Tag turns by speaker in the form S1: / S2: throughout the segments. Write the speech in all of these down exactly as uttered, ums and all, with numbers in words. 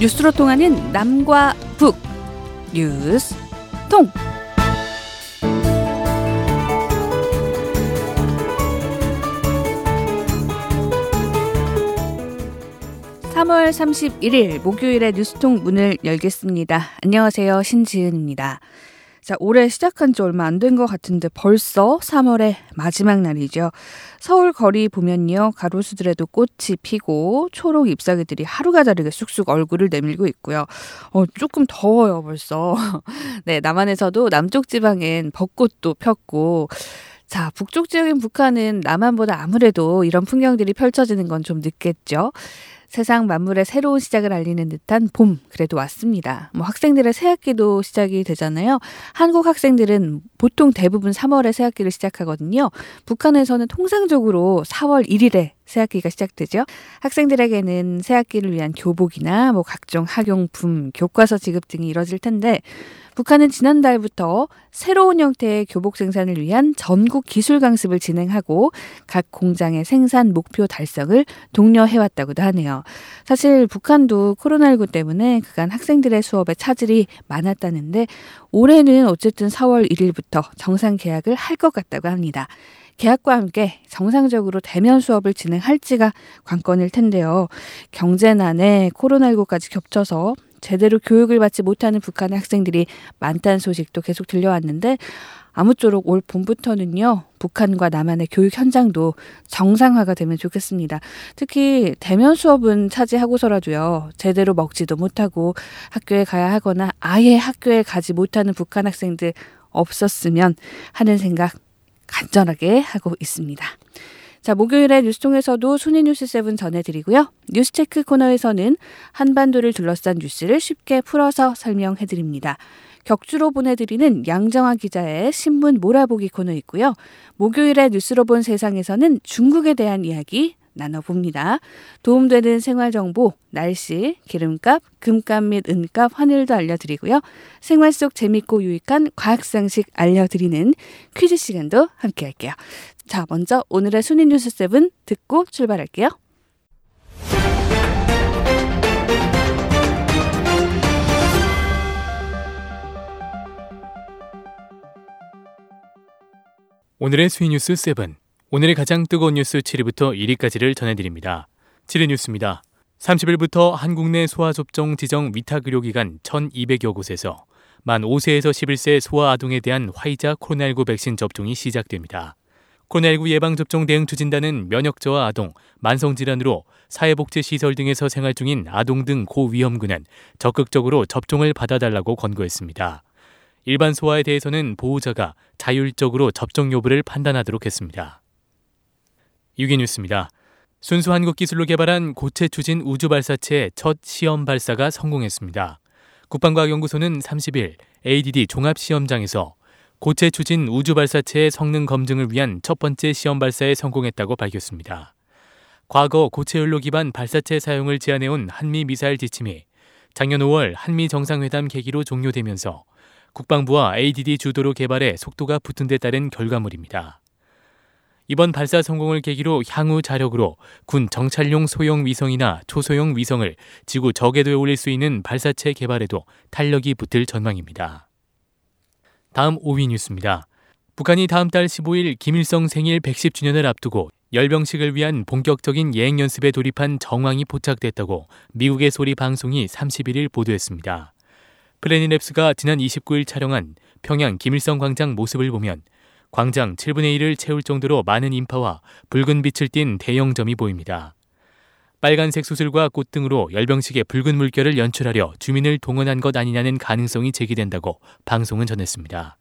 S1: 뉴스로 통하는 남과 북 뉴스 통. 삼월 삼십일일 목요일에 뉴스통 문을 열겠습니다. 안녕하세요, 신지은입니다. 자, 올해 시작한 지 얼마 안 된 것 같은데 벌써 삼월의 마지막 날이죠. 서울 거리 보면요, 가로수들에도 꽃이 피고 초록 잎사귀들이 하루가 다르게 쑥쑥 얼굴을 내밀고 있고요. 어, 조금 더워요, 벌써. 네, 남한에서도 남쪽 지방엔 벚꽃도 폈고, 자, 북쪽 지역인 북한은 남한보다 아무래도 이런 풍경들이 펼쳐지는 건 좀 늦겠죠. 세상 만물의 새로운 시작을 알리는 듯한 봄, 그래도 왔습니다. 뭐 학생들의 새학기도 시작이 되잖아요. 한국 학생들은 보통 대부분 삼월에 새학기를 시작하거든요. 북한에서는 통상적으로 사월 일일에 새학기가 시작되죠. 학생들에게는 새학기를 위한 교복이나 뭐 각종 학용품, 교과서 지급 등이 이뤄질 텐데, 북한은 지난달부터 새로운 형태의 교복 생산을 위한 전국 기술 강습을 진행하고 각 공장의 생산 목표 달성을 독려해왔다고도 하네요. 사실 북한도 코로나십구 때문에 그간 학생들의 수업에 차질이 많았다는데, 올해는 어쨌든 사월 일일부터 정상 개학을 할 것 같다고 합니다. 개학과 함께 정상적으로 대면 수업을 진행할지가 관건일 텐데요. 경제난에 코로나십구까지 겹쳐서 제대로 교육을 받지 못하는 북한의 학생들이 많다는 소식도 계속 들려왔는데, 아무쪼록 올 봄부터는요, 북한과 남한의 교육 현장도 정상화가 되면 좋겠습니다. 특히 대면 수업은 차지하고서라도요, 제대로 먹지도 못하고 학교에 가야 하거나 아예 학교에 가지 못하는 북한 학생들 없었으면 하는 생각 간절하게 하고 있습니다. 자, 목요일에 뉴스통에서도 순위 뉴스 칠 전해드리고요. 뉴스체크 코너에서는 한반도를 둘러싼 뉴스를 쉽게 풀어서 설명해드립니다. 격주로 보내드리는 양정화 기자의 신문 몰아보기 코너 있고요. 목요일에 뉴스로 본 세상에서는 중국에 대한 이야기 나눠봅니다. 도움되는 생활정보, 날씨, 기름값, 금값 및 은값, 환율도 알려드리고요. 생활 속 재밌고 유익한 과학상식 알려드리는 퀴즈 시간도 함께할게요. 자, 먼저 오늘의 순위 뉴스 칠 듣고 출발할게요.
S2: 오늘의 순위 뉴스 칠, 오늘의 가장 뜨거운 뉴스 칠 위부터 일 위까지를 전해드립니다. 칠 위 뉴스입니다. 삼십일부터 한국 내 소아접종 지정 위탁의료기관 천이백여 곳에서 만 오 세에서 십일 세 소아아동에 대한 화이자 코로나십구 백신 접종이 시작됩니다. 코로나십구 예방접종 대응 추진단은 면역저하 아동, 만성질환으로 사회복지시설 등에서 생활 중인 아동 등 고위험군은 적극적으로 접종을 받아달라고 권고했습니다. 일반 소아에 대해서는 보호자가 자율적으로 접종 여부를 판단하도록 했습니다. 육 위 뉴스입니다. 순수 한국 기술로 개발한 고체 추진 우주발사체의 첫 시험 발사가 성공했습니다. 국방과학연구소는 삼십일 에이디디 종합시험장에서 고체 추진 우주발사체의 성능 검증을 위한 첫 번째 시험 발사에 성공했다고 밝혔습니다. 과거 고체 연료 기반 발사체 사용을 제안해온 한미 미사일 지침이 작년 오월 한미 정상회담 계기로 종료되면서 국방부와 에이디디 주도로 개발해 속도가 붙은 데 따른 결과물입니다. 이번 발사 성공을 계기로 향후 자력으로 군 정찰용 소형 위성이나 초소형 위성을 지구 저궤도에 올릴 수 있는 발사체 개발에도 탄력이 붙을 전망입니다. 다음 오 위 뉴스입니다. 북한이 다음 달 십오일 김일성 생일 백십 주년을 앞두고 열병식을 위한 본격적인 예행 연습에 돌입한 정황이 포착됐다고 미국의 소리 방송이 삼십일일 보도했습니다. 플래닛랩스가 지난 이십구일 촬영한 평양 김일성 광장 모습을 보면 광장 칠분의 일을 채울 정도로 많은 인파와 붉은 빛을 띤 대형점이 보입니다. 빨간색 수술과 꽃 등으로 열병식의 붉은 물결을 연출하려 주민을 동원한 것 아니냐는 가능성이 제기된다고 방송은 전했습니다.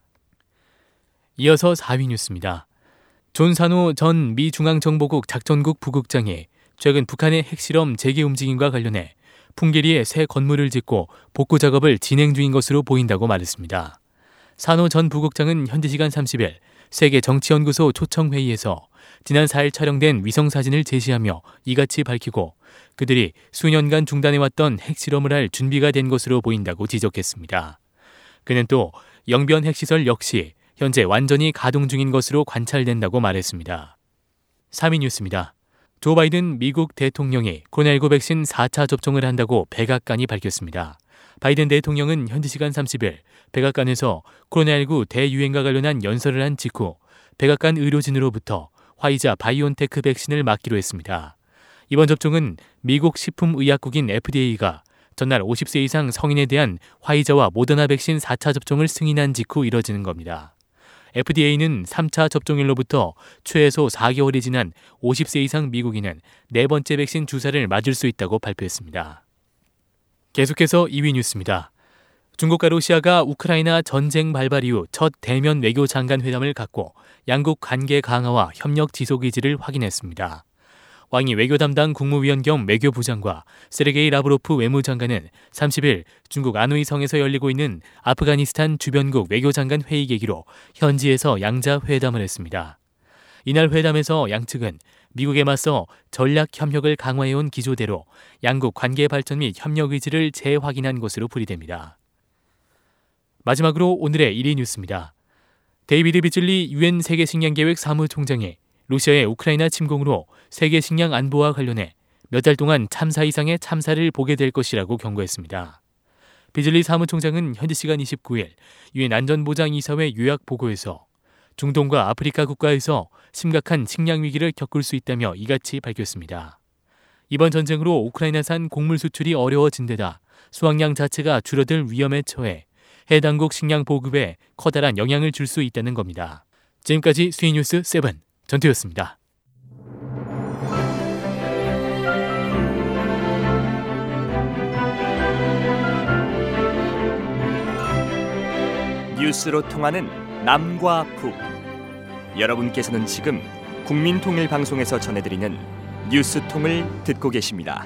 S2: 이어서 사 위 뉴스입니다. 존 산호 전 미 중앙정보국 작전국 부국장이 최근 북한의 핵실험 재개 움직임과 관련해 풍계리에 새 건물을 짓고 복구 작업을 진행 중인 것으로 보인다고 말했습니다. 산호 전 부국장은 현지 시간 삼십일 세계정치연구소 초청회의에서 지난 사일 촬영된 위성사진을 제시하며 이같이 밝히고 그들이 수년간 중단해왔던 핵실험을 할 준비가 된 것으로 보인다고 지적했습니다. 그는 또 영변 핵시설 역시 현재 완전히 가동 중인 것으로 관찰된다고 말했습니다. 삼 위 뉴스입니다. 조 바이든 미국 대통령이 코로나십구 백신 사 차 접종을 한다고 백악관이 밝혔습니다. 바이든 대통령은 현지 시간 삼십 일 백악관에서 코로나십구 대유행과 관련한 연설을 한 직후 백악관 의료진으로부터 화이자 바이온테크 백신을 맞기로 했습니다. 이번 접종은 미국 식품의약국인 에프디에이가 전날 오십 세 이상 성인에 대한 화이자와 모더나 백신 사 차 접종을 승인한 직후 이뤄지는 겁니다. 에프디에이는 삼 차 접종일로부터 최소 사 개월이 지난 오십 세 이상 미국인은 네 번째 백신 주사를 맞을 수 있다고 발표했습니다. 계속해서 이 위 뉴스입니다. 중국과 러시아가 우크라이나 전쟁 발발 이후 첫 대면 외교 장관 회담을 갖고 양국 관계 강화와 협력 지속 의지를 확인했습니다. 왕이 외교 담당 국무위원 겸 외교부장과 세르게이 라브로프 외무장관은 삼십 일 중국 안후이 성에서 열리고 있는 아프가니스탄 주변국 외교장관 회의 계기로 현지에서 양자 회담을 했습니다. 이날 회담에서 양측은 미국에 맞서 전략 협력을 강화해온 기조대로 양국 관계 발전 및 협력 의지를 재확인한 것으로 풀이됩니다. 마지막으로 오늘의 일 위 뉴스입니다. 데이비드 비즐리 유엔 세계식량계획 사무총장이 러시아의 우크라이나 침공으로 세계 식량 안보와 관련해 몇 달 동안 참사 이상의 참사를 보게 될 것이라고 경고했습니다. 비즐리 사무총장은 현지 시간 이십구 일 유엔 안전보장이사회 요약 보고에서 중동과 아프리카 국가에서 심각한 식량 위기를 겪을 수 있다며 이같이 밝혔습니다. 이번 전쟁으로 우크라이나산 곡물 수출이 어려워진 데다 수확량 자체가 줄어들 위험에 처해 해당국 식량 보급에 커다란 영향을 줄 수 있다는 겁니다. 지금까지 스윗뉴스 세븐 전투였습니다.
S3: 뉴스로 통하는 남과 북. 여러분께서는 지금 국민통일방송에서 전해드리는 뉴스통을 듣고 계십니다.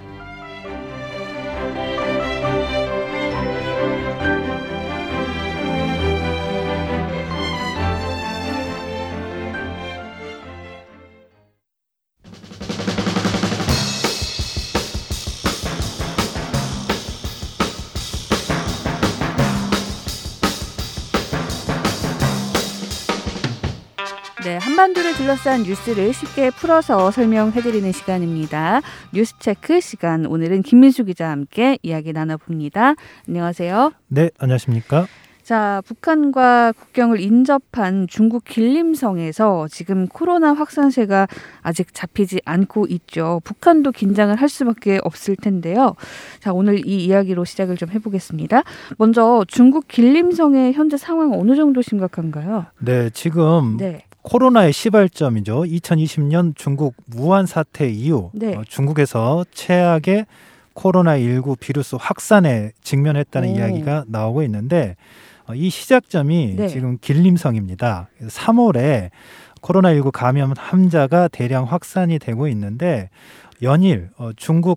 S1: 네, 한반도를 둘러싼 뉴스를 쉽게 풀어서 설명해드리는 시간입니다. 뉴스체크 시간, 오늘은 김민수 기자와 함께 이야기 나눠봅니다. 안녕하세요.
S4: 네, 안녕하십니까.
S1: 자, 북한과 국경을 인접한 중국 길림성에서 지금 코로나 확산세가 아직 잡히지 않고 있죠. 북한도 긴장을 할 수밖에 없을 텐데요. 자, 오늘 이 이야기로 시작을 좀 해보겠습니다. 먼저 중국 길림성의 현재 상황 어느 정도 심각한가요?
S4: 네, 지금
S1: 네.
S4: 코로나의 시발점이죠. 이천이십 년 중국 우한 사태 이후
S1: 네.
S4: 어, 중국에서 최악의 코로나십구 비루스 확산에 직면했다는
S1: 오.
S4: 이야기가 나오고 있는데 어, 이 시작점이
S1: 네.
S4: 지금 길림성입니다. 삼월에 코로나십구 감염 환자가 대량 확산이 되고 있는데 연일 어, 중국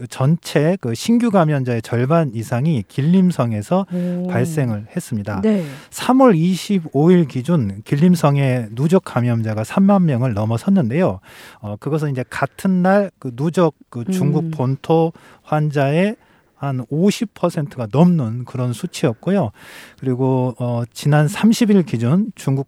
S4: 전체 그 신규 감염자의 절반 이상이 길림성에서
S1: 오.
S4: 발생을 했습니다.
S1: 네.
S4: 삼월 이십오일 기준 길림성의 누적 감염자가 삼만 명을 넘어섰는데요. 어, 그것은 이제 같은 날 그 누적 그 중국
S1: 음.
S4: 본토 환자의 한 오십 퍼센트가 넘는 그런 수치였고요. 그리고 어, 지난 삼십일 기준 중국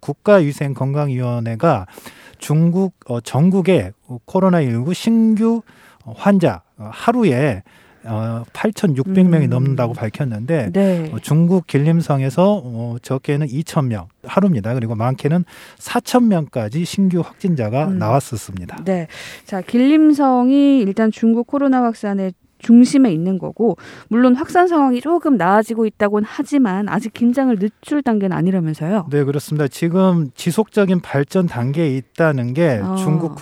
S4: 국가위생건강위원회가 중국 어, 전국의 코로나십구 신규 환자 하루에 어, 팔천육백 명이
S1: 음.
S4: 넘는다고 밝혔는데
S1: 네.
S4: 어, 중국 길림성에서 어, 적게는 이천 명 하루입니다. 그리고 많게는 사천 명까지 신규 확진자가
S1: 음.
S4: 나왔었습니다.
S1: 네. 자, 길림성이 일단 중국 코로나 확산의 중심에 있는 거고, 물론 확산 상황이 조금 나아지고 있다고는 하지만 아직 긴장을 늦출 단계는 아니라면서요.
S4: 네, 그렇습니다. 지금 지속적인 발전 단계에 있다는 게
S1: 어.
S4: 중국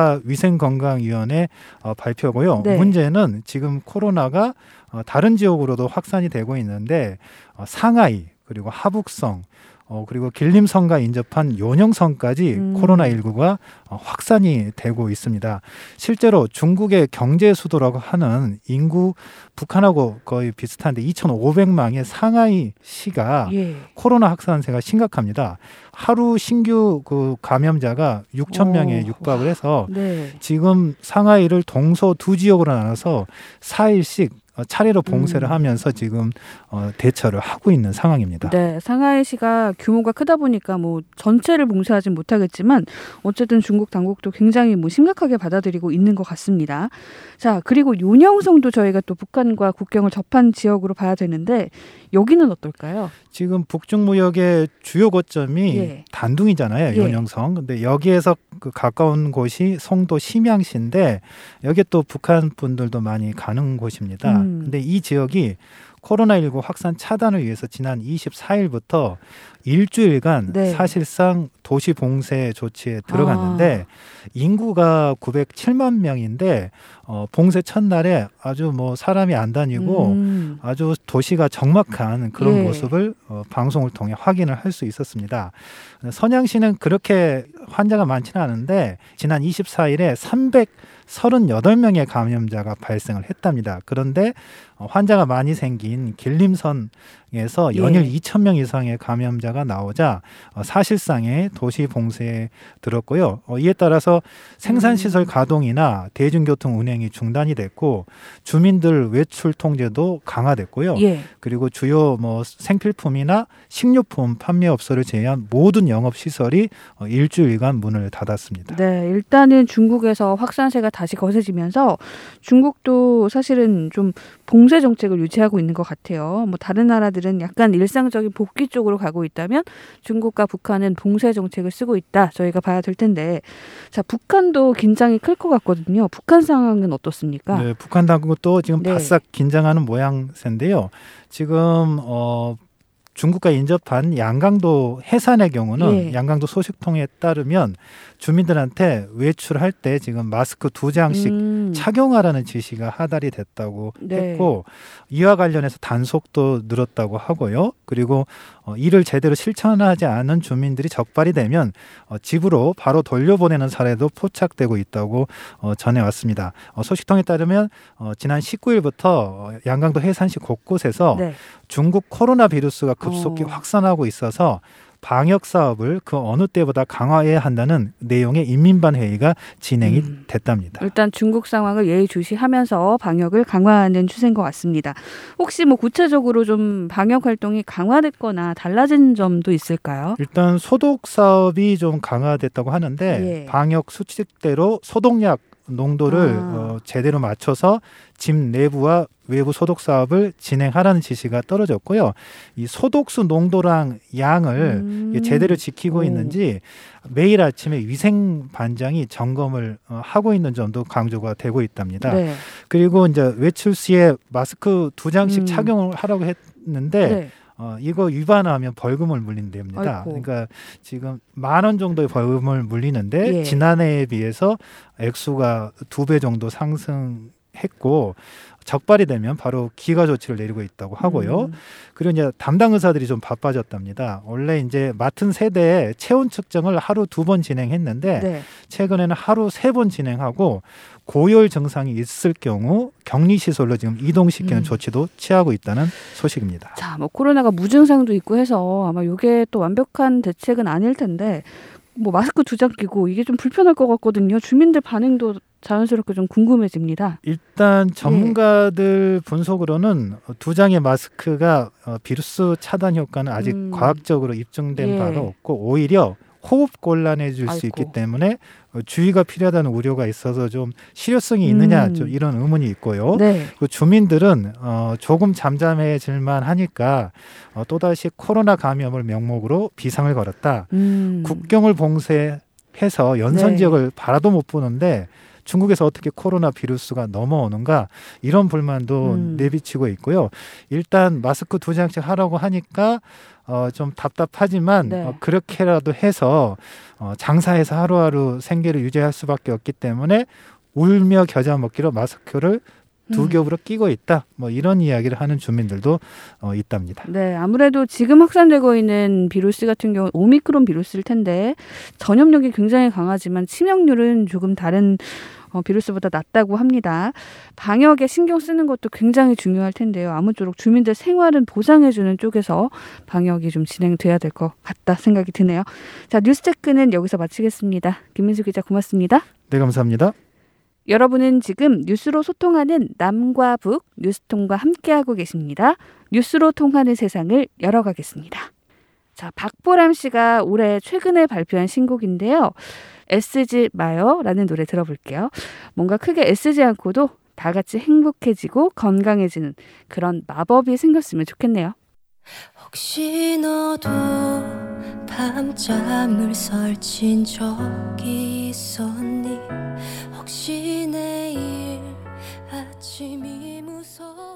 S4: 국가위생건강위원회 어, 발표고요.
S1: 네.
S4: 문제는 지금 코로나가 어, 다른 지역으로도 확산이 되고 있는데 어, 상하이 그리고 하북성 어, 그리고 길림성과 인접한 요녕성까지
S1: 음.
S4: 코로나십구가 어, 확산이 되고 있습니다. 실제로 중국의 경제 수도라고 하는 인구 북한하고 거의 비슷한데 이천오백만의 상하이시가
S1: 예.
S4: 코로나 확산세가 심각합니다. 하루 신규 그 감염자가 육천 명에
S1: 오.
S4: 육박을 해서
S1: 네.
S4: 지금 상하이를 동서 두 지역으로 나눠서 사 일씩 차례로 봉쇄를
S1: 음.
S4: 하면서 지금 어, 대처를 하고 있는 상황입니다.
S1: 네, 상하이시가 규모가 크다 보니까 뭐 전체를 봉쇄하진 못하겠지만 어쨌든 중국 당국도 굉장히 뭐 심각하게 받아들이고 있는 것 같습니다. 자, 그리고 요녕성도 저희가 또 북한과 국경을 접한 지역으로 봐야 되는데 여기는 어떨까요?
S4: 지금 북중무역의 주요 거점이
S1: 예.
S4: 단둥이잖아요.
S1: 예.
S4: 요녕성. 근데 여기에서 그 가까운 곳이 송도 심양시인데 여기 또 북한 분들도 많이 가는 곳입니다.
S1: 음.
S4: 근데 이 지역이 코로나십구 확산 차단을 위해서 지난 이십사일부터 일주일간
S1: 네.
S4: 사실상 도시 봉쇄 조치에 들어갔는데 아. 인구가 구백칠만 명인데 어, 봉쇄 첫날에 아주 뭐 사람이 안 다니고 음. 아주 도시가 적막한 그런 예. 모습을 어, 방송을 통해 확인을 할 수 있었습니다. 선양시는 그렇게 환자가 많지는 않은데 지난 이십사일에 삼백삼십팔 명의 감염자가 발생을 했답니다. 그런데 어, 환자가 많이 생긴 길림선에서 연일 예. 이천 명 이상의 감염자가 나오자 어, 사실상의 도시 봉쇄에 들었고요. 어, 이에 따라서 생산시설 가동이나 대중교통 운행이 중단이 됐고 주민들 외출 통제도 강화됐고요.
S1: 예.
S4: 그리고 주요 뭐 생필품이나 식료품 판매업소를 제외한 모든 영업시설이 어, 일주일간 문을 닫았습니다.
S1: 네, 일단은 중국에서 확산세가 다시 거세지면서 중국도 사실은 좀 봉쇄 정책을 유지하고 있는 것 같아요. 뭐 다른 나라들은 약간 일상적인 복귀 쪽으로 가고 있다면 중국과 북한은 봉쇄 정책을 쓰고 있다. 저희가 봐야 될 텐데, 자, 북한도 긴장이 클 것 같거든요. 북한 상황은 어떻습니까?
S4: 네, 북한 당국도 지금
S1: 네.
S4: 바싹 긴장하는 모양새인데요. 지금 어. 중국과 인접한 양강도 해산의 경우는
S1: 예.
S4: 양강도 소식통에 따르면 주민들한테 외출할 때 지금 마스크 두 장씩 음. 착용하라는 지시가 하달이 됐다고 네. 했고 이와 관련해서 단속도 늘었다고 하고요. 그리고 어, 이를 제대로 실천하지 않은 주민들이 적발이 되면 어, 집으로 바로 돌려보내는 사례도 포착되고 있다고 어, 전해왔습니다. 어, 소식통에 따르면 어, 지난 십구일부터 어, 양강도 해산시 곳곳에서 네. 중국 코로나 바이러스가 급속히 어. 확산하고 있어서 방역 사업을 그 어느 때보다 강화해야 한다는 내용의 인민반 회의가 진행이 음. 됐답니다.
S1: 일단 중국 상황을 예의주시하면서 방역을 강화하는 추세인 것 같습니다. 혹시 뭐 구체적으로 좀 방역 활동이 강화됐거나 달라진 점도 있을까요?
S4: 일단 소독 사업이 좀 강화됐다고 하는데 예. 방역 수칙대로 소독약 농도를 아. 어, 제대로 맞춰서 집 내부와 외부 소독 사업을 진행하라는 지시가 떨어졌고요. 이 소독수 농도랑 양을 음. 제대로 지키고 오. 있는지 매일 아침에 위생 반장이 점검을 어, 하고 있는 점도 강조가 되고 있답니다. 네. 그리고 이제 외출 시에 마스크 두 장씩 음. 착용을 하라고 했는데 네. 어, 이거 위반하면 벌금을 물린답니다. 아이고. 그러니까 지금 만 원 정도의 벌금을 물리는데 예. 지난해에 비해서 액수가 두 배 정도 상승했고 적발이 되면 바로 기가 조치를 내리고 있다고 하고요. 음. 그리고 이제 담당 의사들이 좀 바빠졌답니다. 원래 이제 맡은 세대에 체온 측정을 하루 두 번 진행했는데 네. 최근에는 하루 세 번 진행하고 고열 증상이 있을 경우 격리시설로 지금 이동시키는 음. 조치도 취하고 있다는 소식입니다.
S1: 자, 뭐 코로나가 무증상도 있고 해서 아마 이게 또 완벽한 대책은 아닐 텐데 뭐 마스크 두 장 끼고 이게 좀 불편할 것 같거든요. 주민들 반응도 자연스럽게 좀 궁금해집니다.
S4: 일단 전문가들 예. 분석으로는 두 장의 마스크가 비루스 차단 효과는 아직 음. 과학적으로 입증된 예. 바가 없고 오히려 호흡 곤란해질 아이고. 수 있기 때문에 주의가 필요하다는 우려가 있어서 좀 실효성이 있느냐 음. 좀 이런 의문이 있고요. 네. 그 주민들은 어, 조금 잠잠해질만 하니까 어, 또다시 코로나 감염을 명목으로 비상을 걸었다. 음. 국경을 봉쇄해서 연선 네. 지역을 바라도 못 보는데 중국에서 어떻게 코로나 바이러스가 넘어오는가 이런 불만도 음. 내비치고 있고요. 일단 마스크 두 장씩 하라고 하니까 어, 좀 답답하지만 네. 어, 그렇게라도 해서 어, 장사해서 하루하루 생계를 유지할 수밖에 없기 때문에 울며 겨자 먹기로 마스크를 두 겹으로 음. 끼고 있다. 뭐 이런 이야기를 하는 주민들도 어, 있답니다.
S1: 네, 아무래도 지금 확산되고 있는 바이러스 같은 경우는 오미크론 바이러스일 텐데 전염력이 굉장히 강하지만 치명률은 조금 다른 어, 바이러스보다 낮다고 합니다. 방역에 신경 쓰는 것도 굉장히 중요할 텐데요. 아무쪼록 주민들 생활은 보장해주는 쪽에서 방역이 좀 진행돼야 될 것 같다 생각이 드네요. 자, 뉴스체크는 여기서 마치겠습니다. 김민수 기자 고맙습니다.
S4: 네, 감사합니다.
S1: 여러분은 지금 뉴스로 소통하는 남과 북 뉴스통과 함께하고 계십니다. 뉴스로 통하는 세상을 열어가겠습니다. 자, 박보람 씨가 올해 최근에 발표한 신곡인데요. 애쓰지 마요라는 노래 들어볼게요. 뭔가 크게 애쓰지 않고도 다 같이 행복해지고 건강해지는 그런 마법이 생겼으면 좋겠네요.
S5: 혹시 너도 밤잠을 설친 적이 있었니? 혹시 내일 아침이 무서운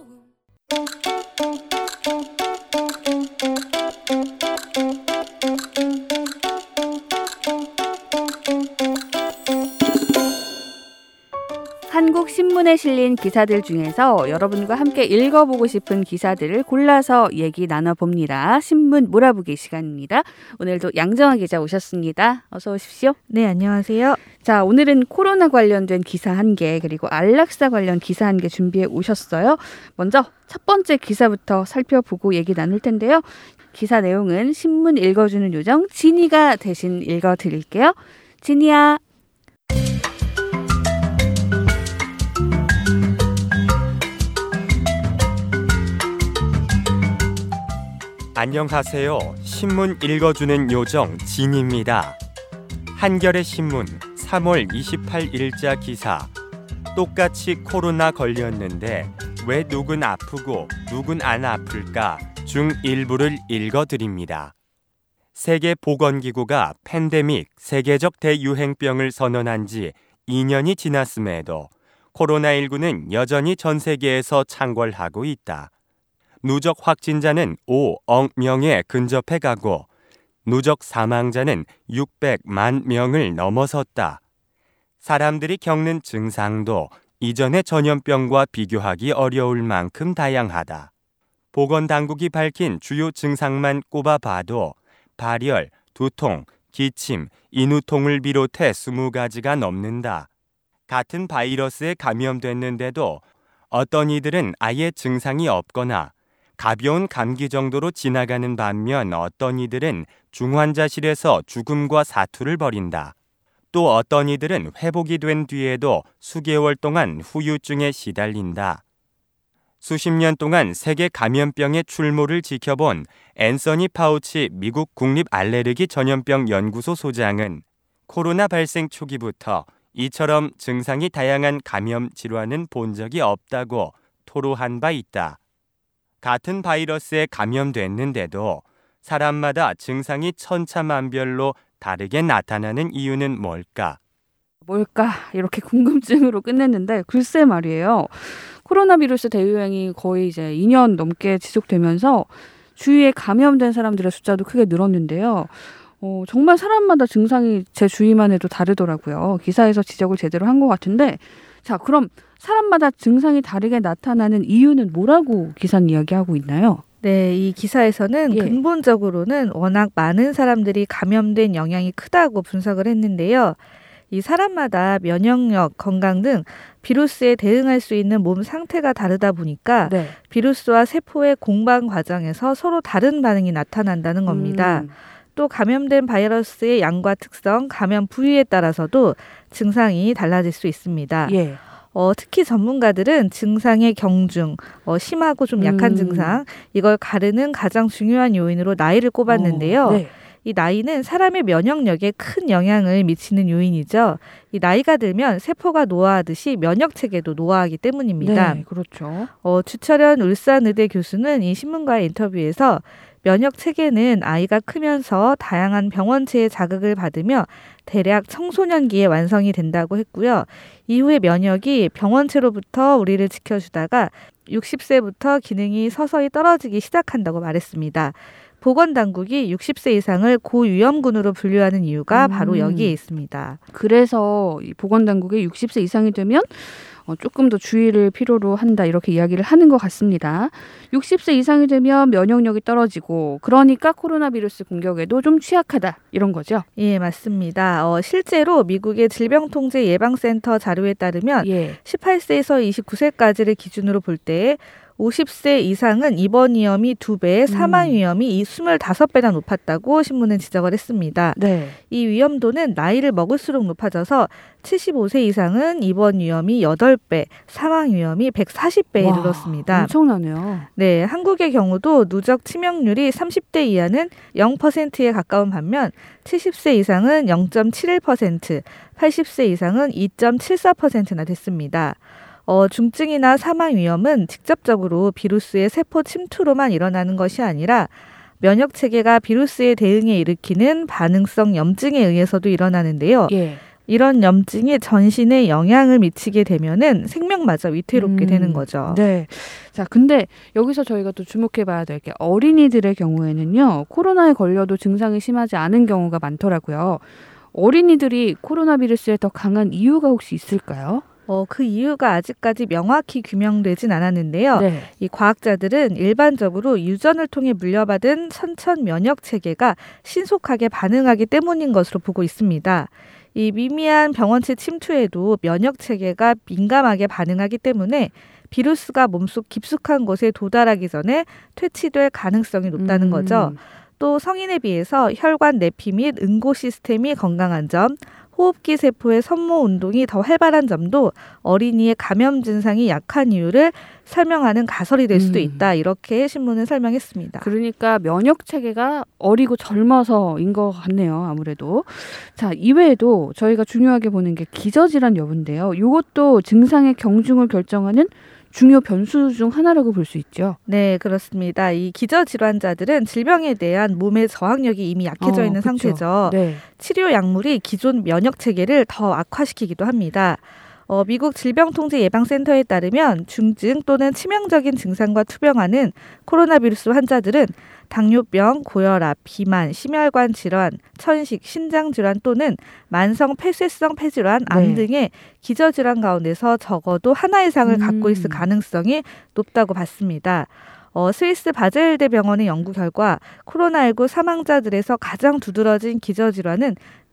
S1: 한국 신문에 실린 기사들 중에서 여러분과 함께 읽어보고 싶은 기사들을 골라서 얘기 나눠봅니다. 신문 몰아보기 시간입니다. 오늘도 양정아 기자 오셨습니다. 어서 오십시오.
S6: 네, 안녕하세요.
S1: 자, 오늘은 코로나 관련된 기사 한 개 그리고 안락사 관련 기사 한 개 준비해 오셨어요. 먼저 첫 번째 기사부터 살펴보고 얘기 나눌 텐데요. 기사 내용은 신문 읽어주는 요정 진이가 대신 읽어드릴게요. 진이야.
S3: 안녕하세요. 신문 읽어주는 요정 진입니다. 한겨레 신문 삼월 이십팔일자 기사. 똑같이 코로나 걸렸는데 왜 누군 아프고 누군 안 아플까 중 일부를 읽어드립니다. 세계보건기구가 팬데믹 세계적 대유행병을 선언한 지 이 년이 지났음에도 코로나십구는 여전히 전 세계에서 창궐하고 있다. 누적 확진자는 오억 명에 근접해가고 누적 사망자는 육백만 명을 넘어섰다. 사람들이 겪는 증상도 이전의 전염병과 비교하기 어려울 만큼 다양하다. 보건당국이 밝힌 주요 증상만 꼽아봐도 발열, 두통, 기침, 인후통을 비롯해 스무 가지가 넘는다. 같은 바이러스에 감염됐는데도 어떤 이들은 아예 증상이 없거나 가벼운 감기 정도로 지나가는 반면 어떤 이들은 중환자실에서 죽음과 사투를 벌인다. 또 어떤 이들은 회복이 된 뒤에도 수개월 동안 후유증에 시달린다. 수십 년 동안 세계 감염병의 출몰을 지켜본 앤서니 파우치 미국 국립알레르기 전염병 연구소 소장은 코로나 발생 초기부터 이처럼 증상이 다양한 감염 질환은 본 적이 없다고 토로한 바 있다. 같은 바이러스에 감염됐는데도 사람마다 증상이 천차만별로 다르게 나타나는 이유는 뭘까?
S1: 뭘까? 이렇게 궁금증으로 끝냈는데 글쎄 말이에요. 코로나 비루스 대유행이 거의 이제 이 년 넘게 지속되면서 주위에 감염된 사람들의 숫자도 크게 늘었는데요. 어, 정말 사람마다 증상이 제 주위만 해도 다르더라고요. 기사에서 지적을 제대로 한 것 같은데 자, 그럼 사람마다 증상이 다르게 나타나는 이유는 뭐라고 기사는 이야기하고 있나요?
S6: 네, 이 기사에서는
S1: 예.
S6: 근본적으로는 워낙 많은 사람들이 감염된 영향이 크다고 분석을 했는데요. 이 사람마다 면역력, 건강 등 비루스에 대응할 수 있는 몸 상태가 다르다 보니까
S1: 네.
S6: 비루스와 세포의 공방 과정에서 서로 다른 반응이 나타난다는 겁니다.
S1: 음.
S6: 또 감염된 바이러스의 양과 특성, 감염 부위에 따라서도 증상이 달라질 수 있습니다.
S1: 예.
S6: 어, 특히 전문가들은 증상의 경중, 어, 심하고 좀 약한
S1: 음.
S6: 증상, 이걸 가르는 가장 중요한 요인으로 나이를 꼽았는데요.
S1: 어, 네.
S6: 이 나이는 사람의 면역력에 큰 영향을 미치는 요인이죠. 이 나이가 들면 세포가 노화하듯이 면역체계도 노화하기 때문입니다.
S1: 네, 그렇죠.
S6: 어, 주철현 울산의대 교수는 이 신문과의 인터뷰에서 면역체계는 아이가 크면서 다양한 병원체의 자극을 받으며 대략 청소년기에 완성이 된다고 했고요. 이후에 면역이 병원체로부터 우리를 지켜주다가 육십 세부터 기능이 서서히 떨어지기 시작한다고 말했습니다. 보건당국이 육십 세 이상을 고위험군으로 분류하는 이유가
S1: 음.
S6: 바로 여기에 있습니다.
S1: 그래서 이 보건당국이 육십 세 이상이 되면 어, 조금 더 주의를 필요로 한다 이렇게 이야기를 하는 것 같습니다. 육십 세 이상이 되면 면역력이 떨어지고 그러니까 코로나 비루스 공격에도 좀 취약하다 이런 거죠?
S6: 예, 맞습니다. 어, 실제로 미국의 질병통제예방센터 자료에 따르면
S1: 예.
S6: 십팔 세에서 이십구 세까지를 기준으로 볼 때 오십 세 이상은 입원 위험이 두 배, 사망 위험이 이십오 배나 높았다고 신문은 지적을 했습니다.
S1: 네.
S6: 이 위험도는 나이를 먹을수록 높아져서 칠십오 세 이상은 입원 위험이 여덟 배, 사망 위험이 백사십 배에
S1: 와,
S6: 이르렀습니다.
S1: 엄청나네요.
S6: 네, 한국의 경우도 누적 치명률이 삼십 대 이하는 영 퍼센트에 가까운 반면 칠십 세 이상은 영 점 칠일 퍼센트, 팔십 세 이상은 이 점 칠사 퍼센트나 됐습니다. 어, 중증이나 사망 위험은 직접적으로 비루스의 세포 침투로만 일어나는 것이 아니라 면역 체계가 비루스의 대응에 일으키는 반응성 염증에 의해서도 일어나는데요.
S1: 예.
S6: 이런 염증이 전신에 영향을 미치게 되면은 생명마저 위태롭게
S1: 음,
S6: 되는 거죠.
S1: 네. 자, 근데 여기서 저희가 또 주목해봐야 될 게 어린이들의 경우에는요, 코로나에 걸려도 증상이 심하지 않은 경우가 많더라고요. 어린이들이 코로나 바이러스에 더 강한 이유가 혹시 있을까요?
S6: 어, 그 이유가 아직까지 명확히 규명되진 않았는데요.
S1: 네.
S6: 이 과학자들은 일반적으로 유전을 통해 물려받은 선천 면역 체계가 신속하게 반응하기 때문인 것으로 보고 있습니다. 이 미미한 병원체 침투에도 면역 체계가 민감하게 반응하기 때문에 비루스가 몸속 깊숙한 곳에 도달하기 전에 퇴치될 가능성이 높다는
S1: 음.
S6: 거죠. 또 성인에 비해서 혈관 내피 및 응고 시스템이 건강한 점, 호흡기 세포의 선모 운동이 더 활발한 점도 어린이의 감염 증상이 약한 이유를 설명하는 가설이 될 수도
S1: 음.
S6: 있다. 이렇게 신문은 설명했습니다.
S1: 그러니까 면역 체계가 어리고 젊어서인 것 같네요. 아무래도. 자, 이외에도 저희가 중요하게 보는 게 기저질환 여부인데요. 이것도 증상의 경중을 결정하는 중요 변수 중 하나라고 볼 수 있죠.
S6: 네, 그렇습니다. 이 기저질환자들은 질병에 대한 몸의 저항력이 이미 약해져
S1: 어,
S6: 있는
S1: 그쵸.
S6: 상태죠.
S1: 네.
S6: 치료 약물이 기존 면역 체계를 더 악화시키기도 합니다. 어, 미국 질병통제예방센터에 따르면 중증 또는 치명적인 증상과 투병하는 코로나 바이러스 환자들은 당뇨병, 고혈압, 비만, 심혈관 질환, 천식, 신장 질환 또는 만성 폐쇄성 폐질환, 암
S1: 네.
S6: 등의 기저질환 가운데서 적어도 하나 이상을
S1: 음.
S6: 갖고 있을 가능성이 높다고 봤습니다. 어, 스위스 바젤대 병원의 연구 결과 코로나십구 사망자들에서 가장 두드러진 기저질환은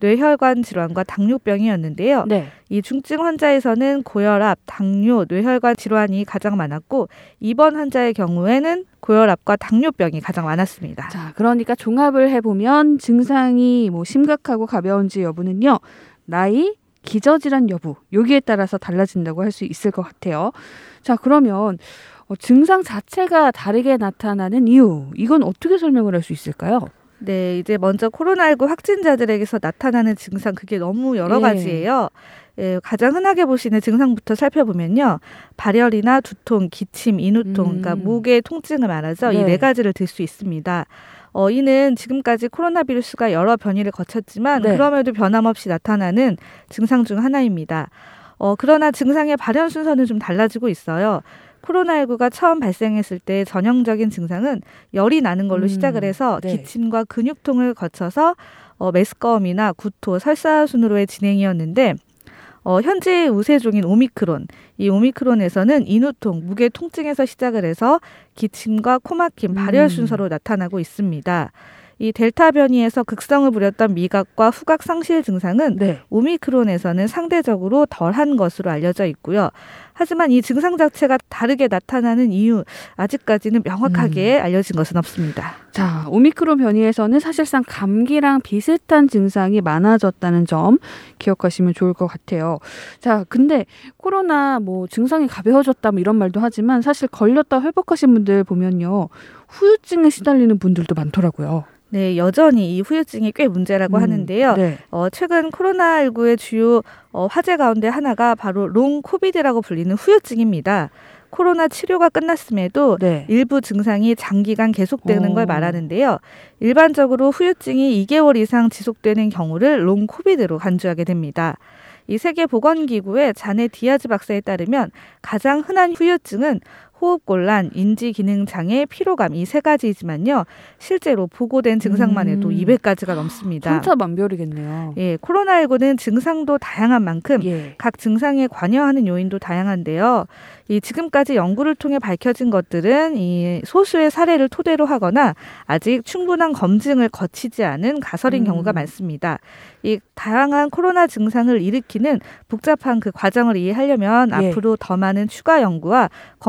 S6: 뇌혈관 질환과 당뇨병이었는데요.
S1: 네.
S6: 이 중증 환자에서는 고혈압, 당뇨, 뇌혈관 질환이 가장 많았고 입원 환자의 경우에는 고혈압과 당뇨병이 가장 많았습니다.
S1: 자, 그러니까 종합을 해보면 증상이 뭐 심각하고 가벼운지 여부는요, 나이, 기저질환 여부, 여기에 따라서 달라진다고 할 수 있을 것 같아요. 자, 그러면 어, 증상 자체가 다르게 나타나는 이유, 이건 어떻게 설명을 할 수 있을까요?
S6: 네, 이제 먼저 코로나십구 확진자들에게서 나타나는 증상, 그게 너무 여러
S1: 예.
S6: 가지예요. 예, 가장 흔하게 보시는 증상부터 살펴보면요. 발열이나 두통, 기침, 인후통,
S1: 음.
S6: 그러니까 목의 통증을 말하죠.
S1: 네.
S6: 이 네 가지를 들 수 있습니다. 어, 이는 지금까지 코로나 바이러스가 여러 변이를 거쳤지만
S1: 네.
S6: 그럼에도 변함없이 나타나는 증상 중 하나입니다. 어, 그러나 증상의 발현 순서는 좀 달라지고 있어요. 코로나십구가 처음 발생했을 때 전형적인 증상은 열이 나는 걸로
S1: 음,
S6: 시작을 해서
S1: 네.
S6: 기침과 근육통을 거쳐서 어, 메스꺼움이나 구토, 설사 순으로의 진행이었는데 어, 현재 우세종인 오미크론, 이 오미크론에서는 인후통, 무게 통증에서 시작을 해서 기침과 코막힘, 발열
S1: 음.
S6: 순서로 나타나고 있습니다. 이 델타 변이에서 극성을 부렸던 미각과 후각 상실 증상은
S1: 네.
S6: 오미크론에서는 상대적으로 덜한 것으로 알려져 있고요. 하지만 이 증상 자체가 다르게 나타나는 이유, 아직까지는 명확하게
S1: 음.
S6: 알려진 것은 없습니다.
S1: 자, 오미크론 변이에서는 사실상 감기랑 비슷한 증상이 많아졌다는 점 기억하시면 좋을 것 같아요. 자, 근데 코로나 뭐 증상이 가벼워졌다 뭐 이런 말도 하지만 사실 걸렸다 회복하신 분들 보면요, 후유증에 시달리는 분들도 많더라고요.
S6: 네, 여전히 이 후유증이 꽤 문제라고
S1: 음,
S6: 하는데요.
S1: 네.
S6: 어, 최근 코로나십구의 주요 어, 화제 가운데 하나가 바로 롱 코비드라고 불리는 후유증입니다. 코로나 치료가 끝났음에도
S1: 네.
S6: 일부 증상이 장기간 계속되는
S1: 오.
S6: 걸 말하는데요. 일반적으로 후유증이 이 개월 이상 지속되는 경우를 롱 코비드로 간주하게 됩니다. 이 세계보건기구의 자네 디아즈 박사에 따르면 가장 흔한 후유증은 호흡곤란, 인지기능장애, 피로감 이 세 가지이지만요. 실제로 보고된 증상만 해도
S1: 음.
S6: 이백 가지가 넘습니다.
S1: 천차만별이겠네요.
S6: 예, 코로나십구는 증상도 다양한 만큼
S1: 예.
S6: 각 증상에 관여하는 요인도 다양한데요. 이 지금까지 연구를 통해 밝혀진 것들은 이 소수의 사례를 토대로 하거나 아직 충분한 검증을 거치지 않은 가설인
S1: 음.
S6: 경우가 많습니다. 이 다양한 코로나 증상을 일으키는 복잡한 그 과정을 이해하려면
S1: 예.
S6: 앞으로 더 많은 추가 연구와 검증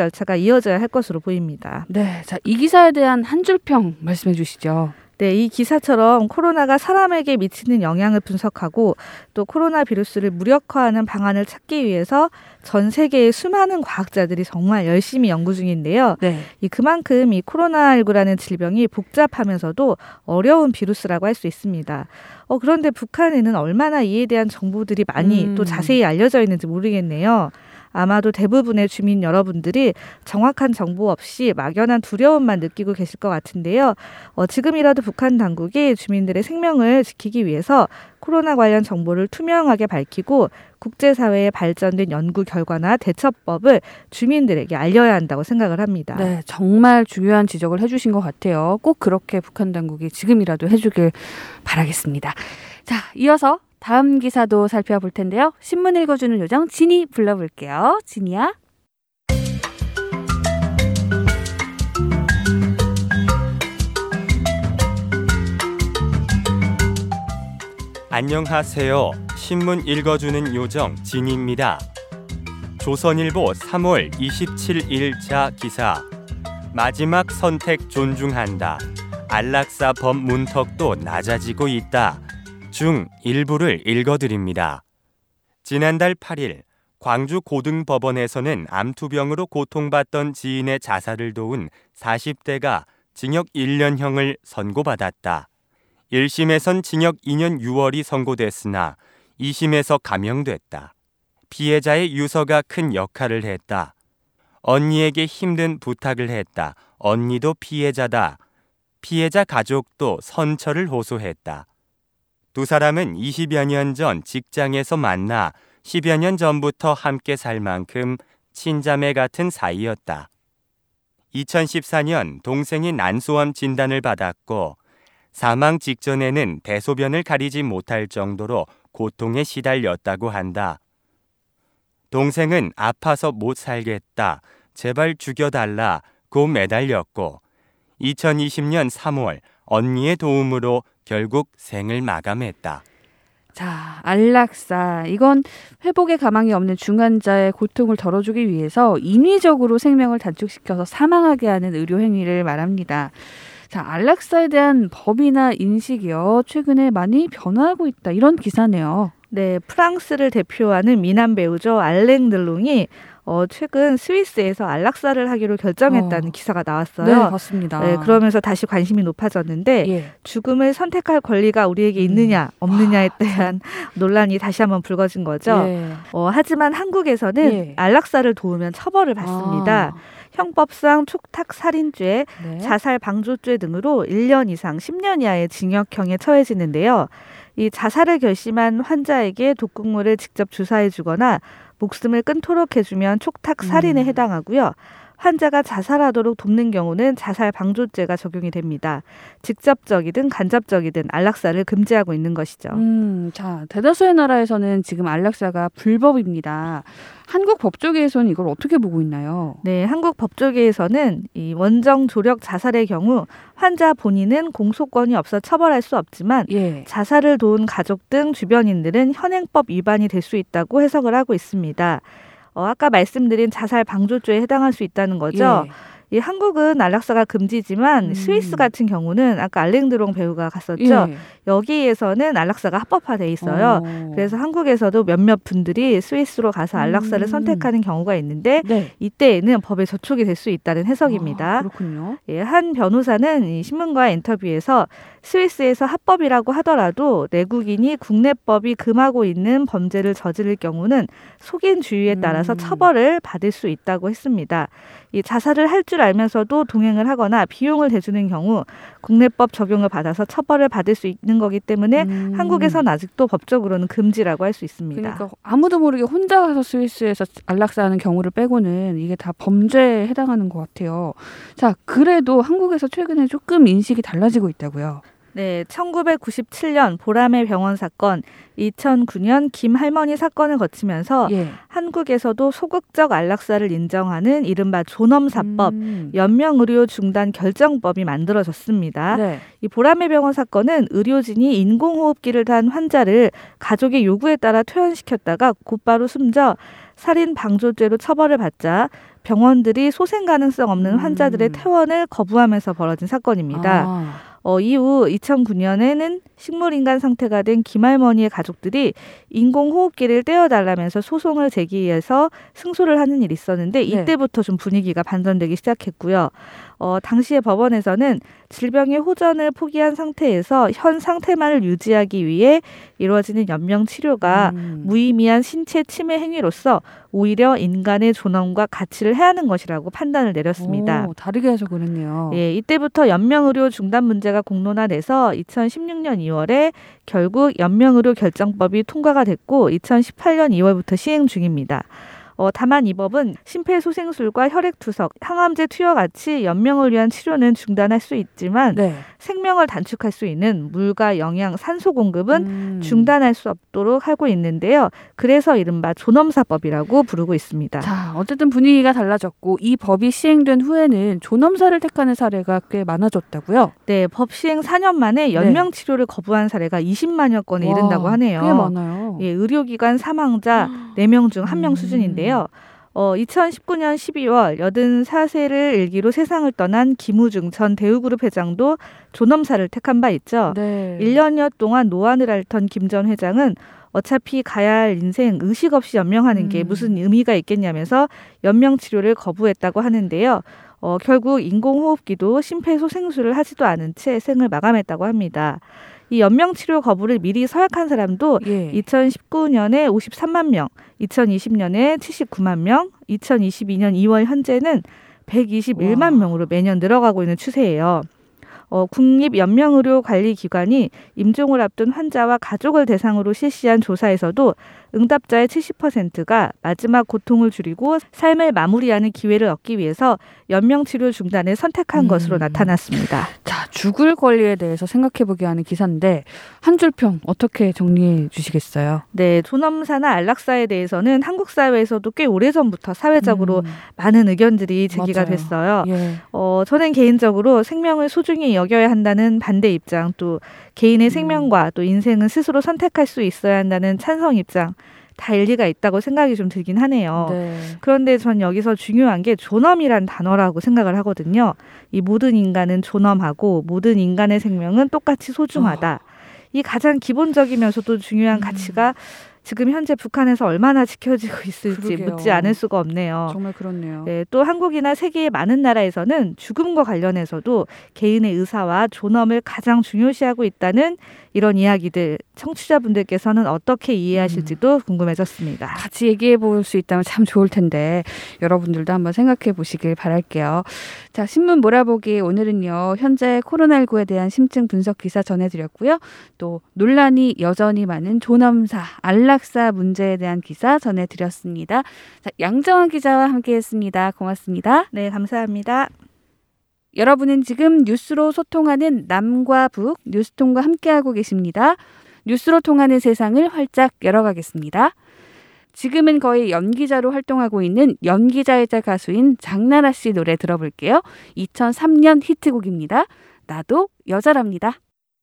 S6: 절차가 이어져야 할 것으로 보입니다.
S1: 네, 자, 이 기사에 대한 한 줄 평 말씀해 주시죠.
S6: 네, 이 기사처럼 코로나가 사람에게 미치는 영향을 분석하고 또 코로나 비루스를 무력화하는 방안을 찾기 위해서 전 세계의 수많은 과학자들이 정말 열심히 연구 중인데요.
S1: 네.
S6: 이 그만큼 이 코로나십구라는 질병이 복잡하면서도 어려운 비루스라고 할 수 있습니다. 어, 그런데 북한에는 얼마나 이에 대한 정보들이 많이
S1: 음.
S6: 또 자세히 알려져 있는지 모르겠네요. 아마도 대부분의 주민 여러분들이 정확한 정보 없이 막연한 두려움만 느끼고 계실 것 같은데요. 어, 지금이라도 북한 당국이 주민들의 생명을 지키기 위해서 코로나 관련 정보를 투명하게 밝히고 국제사회에 발전된 연구 결과나 대처법을 주민들에게 알려야 한다고 생각을 합니다.
S1: 네, 정말 중요한 지적을 해주신 것 같아요. 꼭 그렇게 북한 당국이 지금이라도 해주길 바라겠습니다. 자, 이어서 다음 기사도 살펴볼 텐데요. 신문 읽어주는 요정 진이 불러볼게요. 진이야.
S3: 안녕하세요. 신문 읽어주는 요정 진입니다. 조선일보 삼월 이십칠일자 기사. 마지막 선택 존중한다. 안락사 법 문턱도 낮아지고 있다. 중 일부를 읽어드립니다. 지난달 팔일 광주 고등법원에서는 암투병으로 고통받던 지인의 자살을 도운 사십 대가 징역 일 년형을 선고받았다. 일 심에선 징역 이 년 유월이 선고됐으나 이 심에서 감형됐다. 피해자의 유서가 큰 역할을 했다. 언니에게 힘든 부탁을 했다. 언니도 피해자다. 피해자 가족도 선처를 호소했다. 두 사람은 이십여 년 전 직장에서 만나 십여 년 전부터 함께 살 만큼 친자매 같은 사이였다. 이천십사 년 동생이 난소암 진단을 받았고 사망 직전에는 대소변을 가리지 못할 정도로 고통에 시달렸다고 한다. 동생은 아파서 못 살겠다, 제발 죽여달라고 매달렸고 이천이십 년 삼월 언니의 도움으로 결국 생을 마감했다.
S1: 자, 안락사. 이건 회복의 가망이 없는 중환자의 고통을 덜어주기 위해서 인위적으로 생명을 단축시켜서 사망하게 하는 의료 행위를 말합니다. 자, 안락사에 대한 법이나 인식이요, 최근에 많이 변화하고 있다. 이런 기사네요.
S6: 네, 프랑스를 대표하는 미남 배우죠. 알랭 들롱이 어, 최근 스위스에서 안락사를 하기로 결정했다는
S1: 어.
S6: 기사가 나왔어요.
S1: 네, 맞습니다.
S6: 네, 그러면서 다시 관심이 높아졌는데
S1: 예.
S6: 죽음을 선택할 권리가 우리에게 있느냐 없느냐에 대한 논란이 다시 한번 불거진 거죠.
S1: 예.
S6: 어, 하지만 한국에서는
S1: 예.
S6: 안락사를 도우면 처벌을 받습니다.
S1: 아.
S6: 형법상 촉탁 살인죄,
S1: 네.
S6: 자살 방조죄 등으로 일 년 이상 십 년 이하의 징역형에 처해지는데요. 이 자살을 결심한 환자에게 독극물을 직접 주사해 주거나 목숨을 끊도록 해주면 촉탁 살인에
S1: 음.
S6: 해당하고요. 환자가 자살하도록 돕는 경우는 자살 방조죄가 적용이 됩니다. 직접적이든 간접적이든 안락사를 금지하고 있는 것이죠.
S1: 음, 자, 대다수의 나라에서는 지금 안락사가 불법입니다. 한국 법조계에서는 이걸 어떻게 보고 있나요?
S6: 네, 한국 법조계에서는 이 원정 조력 자살의 경우 환자 본인은 공소권이 없어 처벌할 수 없지만
S1: 예.
S6: 자살을 도운 가족 등 주변인들은 현행법 위반이 될 수 있다고 해석을 하고 있습니다. 어, 아까 말씀드린 자살 방조죄에 해당할 수 있다는 거죠.
S1: 예.
S6: 이 한국은 안락사가 금지지만
S1: 음.
S6: 스위스 같은 경우는 아까 알랭드롱 배우가 갔었죠.
S1: 예.
S6: 여기에서는 안락사가 합법화돼 있어요.
S1: 어.
S6: 그래서 한국에서도 몇몇 분들이 스위스로 가서 안락사를
S1: 음.
S6: 선택하는 경우가 있는데
S1: 네.
S6: 이때에는 법에 저촉이 될 수 있다는 해석입니다.
S1: 아, 그렇군요.
S6: 예, 한 변호사는 이 신문과의 인터뷰에서 스위스에서 합법이라고 하더라도 내국인이 국내법이 금하고 있는 범죄를 저지를 경우는 속인 주의에 따라서
S1: 음.
S6: 처벌을 받을 수 있다고 했습니다. 이 자살을 할 줄 알면서도 동행을 하거나 비용을 대주는 경우 국내법 적용을 받아서 처벌을 받을 수 있는 거기 때문에
S1: 음.
S6: 한국에서는 아직도 법적으로는 금지라고 할 수 있습니다.
S1: 그러니까 아무도 모르게 혼자 가서 스위스에서 안락사하는 경우를 빼고는 이게 다 범죄에 해당하는 것 같아요. 자, 그래도 한국에서 최근에 조금 인식이 달라지고 있다고요.
S6: 네, 천구백구십칠 년 보라매 병원 사건, 이천구 년 김 할머니 사건을 거치면서
S1: 예.
S6: 한국에서도 소극적 안락사를 인정하는 이른바 존엄사법,
S1: 음.
S6: 연명의료 중단 결정법이 만들어졌습니다.
S1: 네.
S6: 이 보라매 병원 사건은 의료진이 인공호흡기를 단 환자를 가족의 요구에 따라 퇴원시켰다가 곧바로 숨져 살인 방조죄로 처벌을 받자 병원들이 소생 가능성 없는
S1: 음.
S6: 환자들의 퇴원을 거부하면서 벌어진 사건입니다.
S1: 아.
S6: 어, 이후 이천구 년에는 식물인간 상태가 된 김할머니의 가족들이 인공호흡기를 떼어달라면서 소송을 제기해서 승소를 하는 일이 있었는데 이때부터 좀 분위기가 반전되기 시작했고요. 어, 당시에 법원에서는 질병의 호전을 포기한 상태에서 현 상태만을 유지하기 위해 이루어지는 연명 치료가
S1: 음.
S6: 무의미한 신체 침해 행위로서 오히려 인간의 존엄과 가치를 해하는 것이라고 판단을 내렸습니다.
S1: 오, 다르게 해석을 했네요.
S6: 예, 이때부터 연명의료 중단 문제가 공론화돼서 이천십육 년 이월에 결국 연명의료 결정법이 통과가 됐고 이천십팔 년 이월부터 시행 중입니다. 어, 다만 이 법은 심폐소생술과 혈액투석, 항암제 투여 같이 연명을 위한 치료는 중단할 수 있지만
S1: 네.
S6: 생명을 단축할 수 있는 물과 영양, 산소 공급은
S1: 음.
S6: 중단할 수 없도록 하고 있는데요. 그래서 이른바 존엄사법이라고 부르고 있습니다.
S1: 자, 어쨌든 분위기가 달라졌고 이 법이 시행된 후에는 존엄사를 택하는 사례가 꽤 많아졌다고요?
S6: 네, 법 시행 사 년 만에 연명 치료를 거부한 사례가 이십만여 건에
S1: 와,
S6: 이른다고 하네요.
S1: 꽤 많아요.
S6: 예, 의료기관 사망자 네 명 중 한 명
S1: 음.
S6: 수준인데요. 어, 이천십구 년 십이월 여든네 세를 일기로 세상을 떠난 김우중 전 대우그룹 회장도 존엄사를 택한 바 있죠.
S1: 네.
S6: 일 년여 동안 노안을 앓던 김 전 회장은 어차피 가야 할 인생 의식 없이 연명하는 게
S1: 음.
S6: 무슨 의미가 있겠냐면서 연명 치료를 거부했다고 하는데요. 어, 결국 인공호흡기도 심폐소생술을 하지도 않은 채 생을 마감했다고 합니다. 이 연명치료 거부를 미리 서약한 사람도
S1: 예.
S6: 이천십구 년에 오십삼만 명, 이천이십 년에 칠십구만 명, 이천이십이 년 이월 현재는 백이십일만
S1: 와.
S6: 명으로 매년 늘어가고 있는 추세예요. 어, 국립연명의료관리기관이 임종을 앞둔 환자와 가족을 대상으로 실시한 조사에서도 응답자의 칠십 퍼센트가 마지막 고통을 줄이고 삶을 마무리하는 기회를 얻기 위해서 연명치료 중단을 선택한
S1: 음.
S6: 것으로 나타났습니다.
S1: 자, 죽을 권리에 대해서 생각해보게 하는 기사인데 한 줄평 어떻게 정리해 주시겠어요?
S6: 네, 존엄사나 안락사에 대해서는 한국 사회에서도 꽤 오래전부터 사회적으로
S1: 음.
S6: 많은 의견들이 제기가
S1: 맞아요.
S6: 됐어요.
S1: 예.
S6: 어, 저는 개인적으로 생명을 소중히 여겨야 한다는 반대 입장, 또 개인의
S1: 음.
S6: 생명과 또 인생은 스스로 선택할 수 있어야 한다는 찬성 입장, 다 일리가 있다고 생각이 좀 들긴 하네요.
S1: 네.
S6: 그런데 전 여기서 중요한 게 존엄이란 단어라고 생각을 하거든요. 이 모든 인간은 존엄하고 모든 인간의 생명은 똑같이 소중하다.
S1: 어.
S6: 이 가장 기본적이면서도 중요한
S1: 음.
S6: 가치가 지금 현재 북한에서 얼마나 지켜지고 있을지
S1: 그러게요.
S6: 묻지 않을 수가 없네요.
S1: 정말 그렇네요.
S6: 네, 또 한국이나 세계의 많은 나라에서는 죽음과 관련해서도 개인의 의사와 존엄을 가장 중요시하고 있다는 이런 이야기들 청취자분들께서는 어떻게 이해하실지도 궁금해졌습니다.
S1: 같이 얘기해 볼 수 있다면 참 좋을 텐데 여러분들도 한번 생각해 보시길 바랄게요. 자, 신문 몰아보기 오늘은요. 현재 코로나십구에 대한 심층 분석 기사 전해드렸고요. 또 논란이 여전히 많은 존엄사, 안락사 문제에 대한 기사 전해드렸습니다. 자, 양정원 기자와 함께했습니다. 고맙습니다.
S6: 네, 감사합니다.
S1: 여러분은 지금 뉴스로 소통하는 남과 북 뉴스통과 함께하고 계십니다. 뉴스로 통하는 세상을 활짝 열어가겠습니다. 지금은 거의 연기자로 활동하고 있는 연기자이자 가수인 장나라 씨 노래 들어볼게요. 이천삼 년 히트곡입니다. 나도 여자랍니다.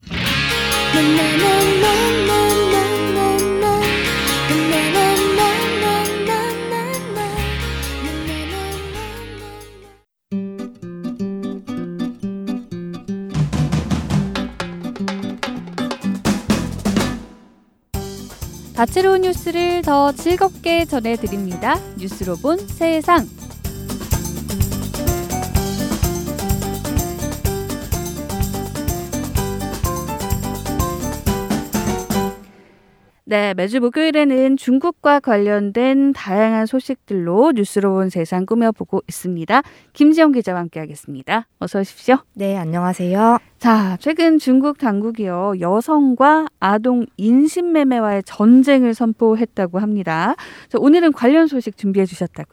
S1: 다채로운 뉴스를 더 즐겁게 전해드립니다. 뉴스로 본 세상. 네, 매주 목요일에는 중국과 관련된 다양한 소식들로 뉴스로 본 세상 꾸며보고 있습니다. 김지영 기자와 함께하겠습니다. 어서 오십시오.
S7: 네, 안녕하세요.
S1: 자, 최근 중국 당국이요, 여성과 아동 인신매매와의 전쟁을 선포했다고 합니다. 자, 오늘은 관련 소식 준비해 주셨다고요?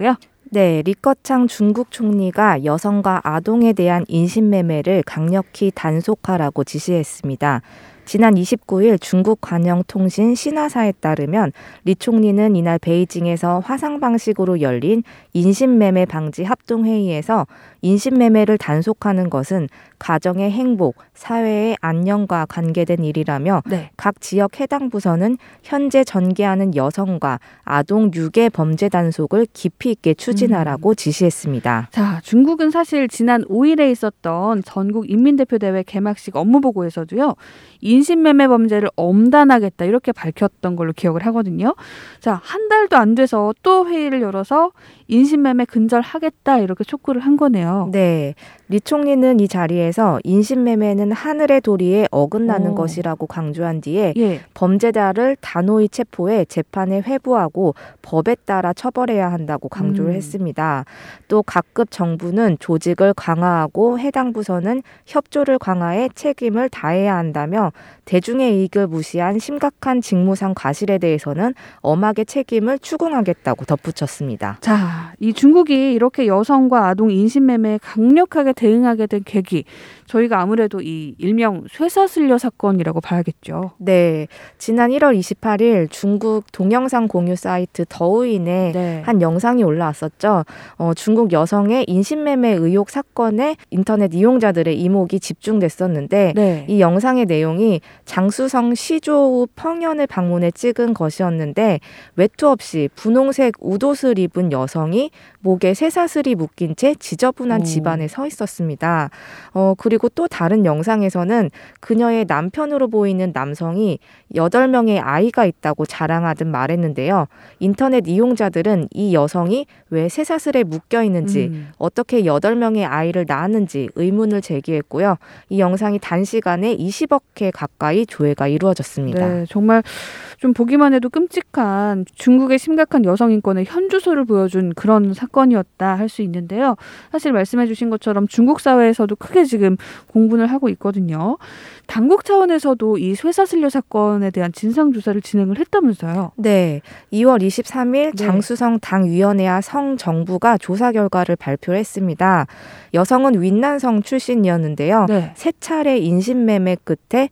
S7: 네, 리커창 중국 총리가 여성과 아동에 대한 인신매매를 강력히 단속하라고 지시했습니다. 지난 이십구일 중국 관영통신 신화사에 따르면 리 총리는 이날 베이징에서 화상 방식으로 열린 인신매매 방지 합동회의에서 인신매매를 단속하는 것은 가정의 행복, 사회의 안녕과 관계된 일이라며
S1: 네.
S7: 각 지역 해당 부서는 현재 전개하는 여성과 아동 유괴 범죄 단속을 깊이 있게 추진하라고 음. 지시했습니다.
S1: 자, 중국은 사실 지난 오일에 있었던 전국 인민대표대회 개막식 업무보고에서도요. 인신매매 범죄를 엄단하겠다 이렇게 밝혔던 걸로 기억을 하거든요. 자, 한 달도 안 돼서 또 회의를 열어서 인신매매 근절하겠다 이렇게 촉구를 한 거네요.
S7: 네, 리 총리는 이 자리에서 인신매매는 하늘의 도리에 어긋나는
S1: 오.
S7: 것이라고 강조한 뒤에
S1: 예.
S7: 범죄자를 단호히 체포해 재판에 회부하고 법에 따라 처벌해야 한다고 강조를
S1: 음.
S7: 했습니다. 또 각급 정부는 조직을 강화하고 해당 부서는 협조를 강화해 책임을 다해야 한다며 대중의 이익을 무시한 심각한 직무상 과실에 대해서는 엄하게 책임을 추궁하겠다고 덧붙였습니다.
S1: 자, 이 중국이 이렇게 여성과 아동 인신매매에 강력하게 대응하게 된 계기, 저희가 아무래도 이 일명 쇠사슬려 사건이라고 봐야겠죠.
S7: 네, 지난 일월 이십팔일 중국 동영상 공유 사이트 더우인에
S1: 네.
S7: 한 영상이 올라왔었죠. 어, 중국 여성의 인신매매 의혹 사건에 인터넷 이용자들의 이목이 집중됐었는데
S1: 네.
S7: 이 영상의 내용이 장쑤성 시조우 펑현을 방문해 찍은 것이었는데 외투 없이 분홍색 웃옷을 입은 여성이 목에 쇠사슬이 묶인 채 지저분한
S1: 오.
S7: 집안에 서 있었습니다. 어, 그리고 또 다른 영상에서는 그녀의 남편으로 보이는 남성이 여덟 명의 아이가 있다고 자랑하듯 말했는데요. 인터넷 이용자들은 이 여성이 왜 쇠사슬에 묶여 있는지
S1: 음.
S7: 어떻게 여덟 명의 아이를 낳았는지 의문을 제기했고요. 이 영상이 단시간에 이십억 회 가까이 조회가 이루어졌습니다.
S1: 네, 정말 좀 보기만 해도 끔찍한 중국의 심각한 여성 인권의 현주소를 보여준 그런 사건이었다 할 수 있는데요. 사실 말씀해 주신 것처럼 중국 사회에서도 크게 지금 공분을 하고 있거든요. 당국 차원에서도 이 쇠사슬려 사건에 대한 진상조사를 진행을 했다면서요.
S7: 네, 이월 이십삼일
S1: 네.
S7: 장쑤성 당위원회와 성정부가 조사 결과를 발표했습니다. 여성은 윈난성 출신이었는데요.
S1: 네.
S7: 세 차례 인신매매 끝에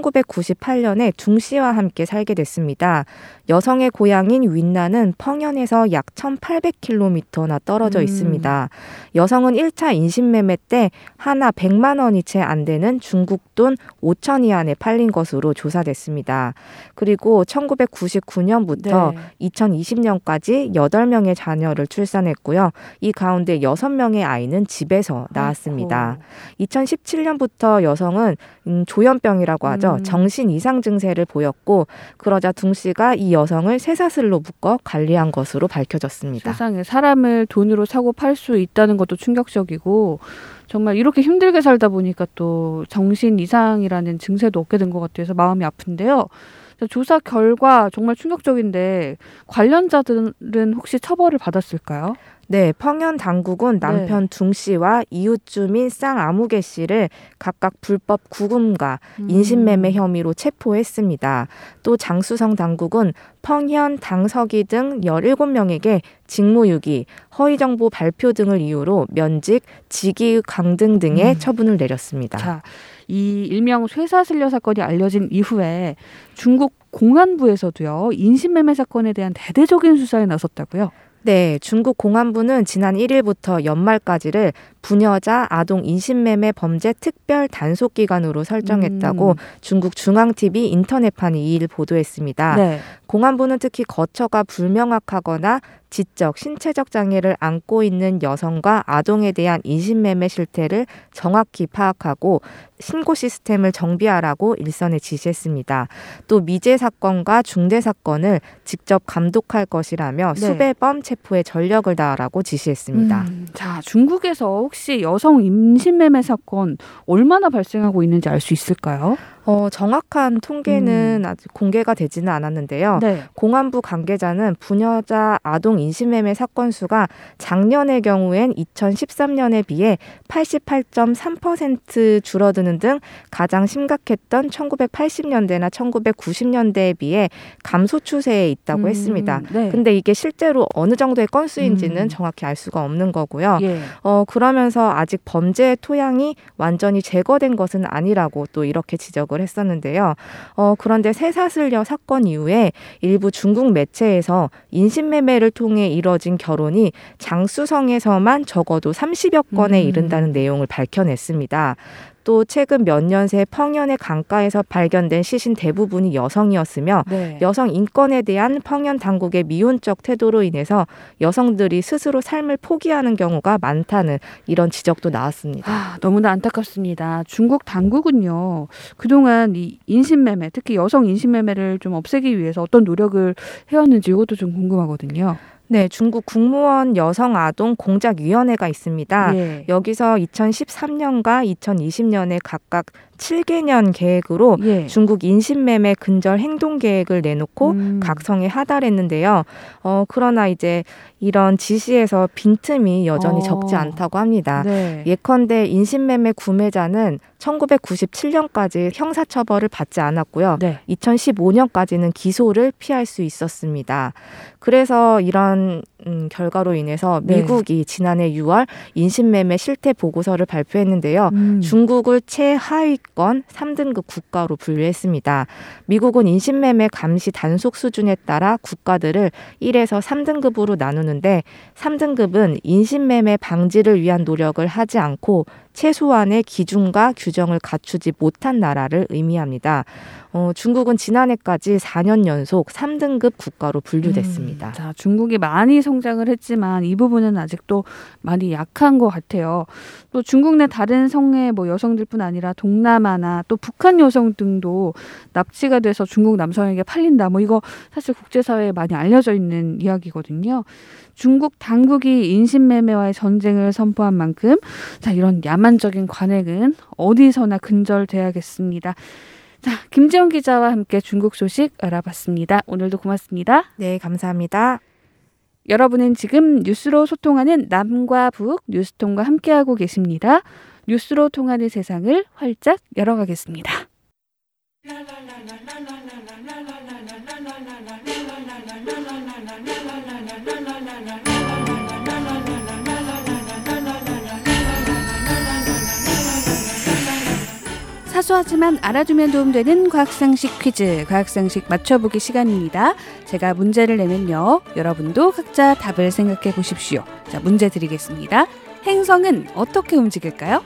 S7: 천구백구십팔년에 중씨와 함께 살게 됐습니다. 여성의 고향인 윈난은 펑현에서 약 천팔백 킬로미터나 떨어져
S1: 음.
S7: 있습니다. 여성은 일 차 인신매매 때 하나 백만 원이 채 안 되는 중국 돈 오천 위안에 팔린 것으로 조사됐습니다. 그리고 천구백구십구년부터
S1: 네.
S7: 이천이십년까지 여덟 명의 자녀를 출산했고요. 이 가운데 여섯 명의 아이는 집에서 낳았습니다.
S1: 아이고.
S7: 이천십칠년부터 여성은 음, 조현병이라고 하죠.
S1: 음.
S7: 정신 이상 증세를 보였고 그러자 둥 씨가 이 여성을 쇠사슬로 묶어 관리한 것으로 밝혀졌습니다.
S1: 세상에 사람을 돈으로 사고 팔 수 있다는 것도 충격적이고 정말 이렇게 힘들게 살다 보니까 또 정신 이상이라는 증세도 얻게 된 것 같아서 마음이 아픈데요. 조사 결과 정말 충격적인데 관련자들은 혹시 처벌을 받았을까요?
S7: 네, 펑현 당국은 남편
S1: 네.
S7: 둥 씨와 이웃 주민 쌍 아무개 씨를 각각 불법 구금과
S1: 음.
S7: 인신매매 혐의로 체포했습니다. 또 장쑤성 당국은 펑현, 당서기 등 열일곱 명에게 직무유기, 허위정보 발표 등을 이유로 면직, 직위 강등 등의
S1: 음.
S7: 처분을 내렸습니다.
S1: 자, 이 일명 쇠사슬려 사건이 알려진 이후에 중국 공안부에서도요 인신매매 사건에 대한 대대적인 수사에 나섰다고요?
S7: 네, 중국 공안부는 지난 일일부터 연말까지를 부녀자 아동 인신매매 범죄 특별 단속 기간으로 설정했다고
S1: 음.
S7: 중국 중앙티비 인터넷판이 이일 보도했습니다.
S1: 네.
S7: 공안부는 특히 거처가 불명확하거나 지적, 신체적 장애를 안고 있는 여성과 아동에 대한 인신매매 실태를 정확히 파악하고 신고 시스템을 정비하라고 일선에 지시했습니다. 또 미제 사건과 중대 사건을 직접 감독할 것이라며
S1: 네.
S7: 수배범 체포에 전력을 다하라고 지시했습니다.
S1: 음, 자, 중국에서 혹시 여성 인신매매 사건 얼마나 발생하고 있는지 알 수 있을까요?
S7: 어, 정확한 통계는
S1: 음.
S7: 아직 공개가 되지는 않았는데요.
S1: 네.
S7: 공안부 관계자는 부녀자 아동 인신매매 사건 수가 작년의 경우엔 이천십삼 년에 비해 팔십팔 점 삼 퍼센트 줄어드는 등 가장 심각했던 천구백팔십 년대나 천구백구십 년대에 비해 감소 추세에 있다고
S1: 음,
S7: 했습니다.
S1: 네.
S7: 근데 이게 실제로 어느 정도의 건수인지는
S1: 음.
S7: 정확히 알 수가 없는 거고요.
S1: 예.
S7: 어, 그러면서 아직 범죄의 토양이 완전히 제거된 것은 아니라고 또 이렇게 지적을 했었는데요. 어, 그런데 쇠사슬녀 사건 이후에 일부 중국 매체에서 인신매매를 통해 이뤄진 결혼이 장수성에서만 적어도 삼십여 건에
S1: 음.
S7: 이른다는 내용을 밝혀냈습니다. 또 최근 몇 년 새 펑연의 강가에서 발견된 시신 대부분이 여성이었으며
S1: 네.
S7: 여성 인권에 대한 펑연 당국의 미온적 태도로 인해서 여성들이 스스로 삶을 포기하는 경우가 많다는 이런 지적도 나왔습니다.
S1: 아, 너무나 안타깝습니다. 중국 당국은요, 그동안 이 인신매매, 특히 여성 인신매매를 좀 없애기 위해서 어떤 노력을 해왔는지 이것도 좀 궁금하거든요.
S7: 네, 중국 국무원 여성아동공작위원회가 있습니다.
S1: 예.
S7: 여기서 이천십삼 년과 이천이십 년에 각각 칠 개년 계획으로
S1: 예.
S7: 중국 인신매매 근절 행동 계획을 내놓고
S1: 음.
S7: 각성에 하달했는데요. 어, 그러나 이제 이런 지시에서 빈틈이 여전히
S1: 어.
S7: 적지 않다고 합니다.
S1: 네.
S7: 예컨대 인신매매 구매자는 천구백구십칠 년까지 형사처벌을 받지 않았고요.
S1: 네.
S7: 이천십오 년까지는 기소를 피할 수 있었습니다. 그래서 이런 음, 결과로 인해서
S1: 네.
S7: 미국이 지난해 유월 인신매매 실태 보고서를 발표했는데요.
S1: 음.
S7: 중국을 최하위권 삼 등급 국가로 분류했습니다. 미국은 인신매매 감시 단속 수준에 따라 국가들을 일에서 삼 등급으로 나누는데 삼 등급은 인신매매 방지를 위한 노력을 하지 않고 최소한의 기준과 규정을 갖추지 못한 나라를 의미합니다. 어, 중국은 지난해까지 사 년 연속 삼 등급 국가로 분류됐습니다.
S1: 음, 자, 중국이 많이 성장을 했지만 이 부분은 아직도 많이 약한 것 같아요. 또 중국 내 다른 성의 뭐 여성들뿐 아니라 동남아나 또 북한 여성 등도 납치가 돼서 중국 남성에게 팔린다. 뭐 이거 사실 국제사회에 많이 알려져 있는 이야기거든요. 중국 당국이 인신매매와의 전쟁을 선포한 만큼 자, 이런 야만적인 관행은 어디서나 근절돼야겠습니다. 자, 김재원 기자와 함께 중국 소식 알아봤습니다. 오늘도 고맙습니다.
S7: 네, 감사합니다.
S1: 여러분은 지금 뉴스로 소통하는 남과 북 뉴스통과 함께하고 계십니다. 뉴스로 통하는 세상을 활짝 열어가겠습니다. 사소하지만 알아두면 도움되는 과학상식 퀴즈, 과학상식 맞춰보기 시간입니다. 제가 문제를 내면요, 여러분도 각자 답을 생각해 보십시오. 자, 문제 드리겠습니다. 행성은 어떻게 움직일까요?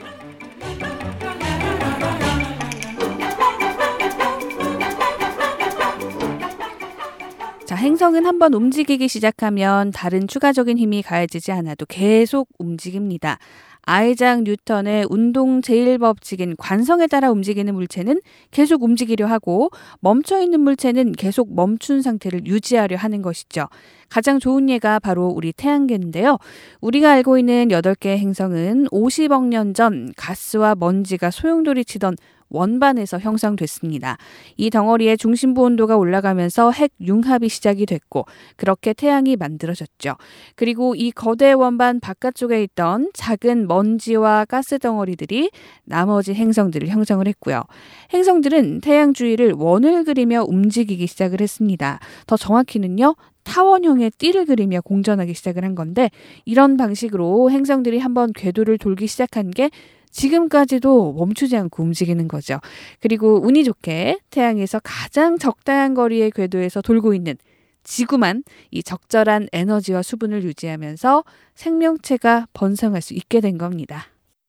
S1: 자, 행성은 한번 움직이기 시작하면 다른 추가적인 힘이 가해지지 않아도 계속 움직입니다. 아이작 뉴턴의 운동 제일 법칙인 관성에 따라 움직이는 물체는 계속 움직이려 하고 멈춰있는 물체는 계속 멈춘 상태를 유지하려 하는 것이죠. 가장 좋은 예가 바로 우리 태양계인데요. 우리가 알고 있는 여덟 개의 행성은 오십억 년 전 가스와 먼지가 소용돌이 치던 원반에서 형성됐습니다. 이 덩어리의 중심부 온도가 올라가면서 핵 융합이 시작이 됐고 그렇게 태양이 만들어졌죠. 그리고 이 거대 원반 바깥쪽에 있던 작은 먼지와 가스 덩어리들이 나머지 행성들을 형성을 했고요. 행성들은 태양 주위를 원을 그리며 움직이기 시작을 했습니다. 더 정확히는요, 타원형의 띠를 그리며 공전하기 시작을 한 건데 이런 방식으로 행성들이 한번 궤도를 돌기 시작한 게 지금까지도 멈추지 않고 움직이는 거죠. 그리고 운이 좋게 태양에서 가장 적당한 거리의 궤도에서 돌고 있는 지구만 이 적절한 에너지와 수분을 유지하면서 생명체가 번성할 수 있게 된 겁니다.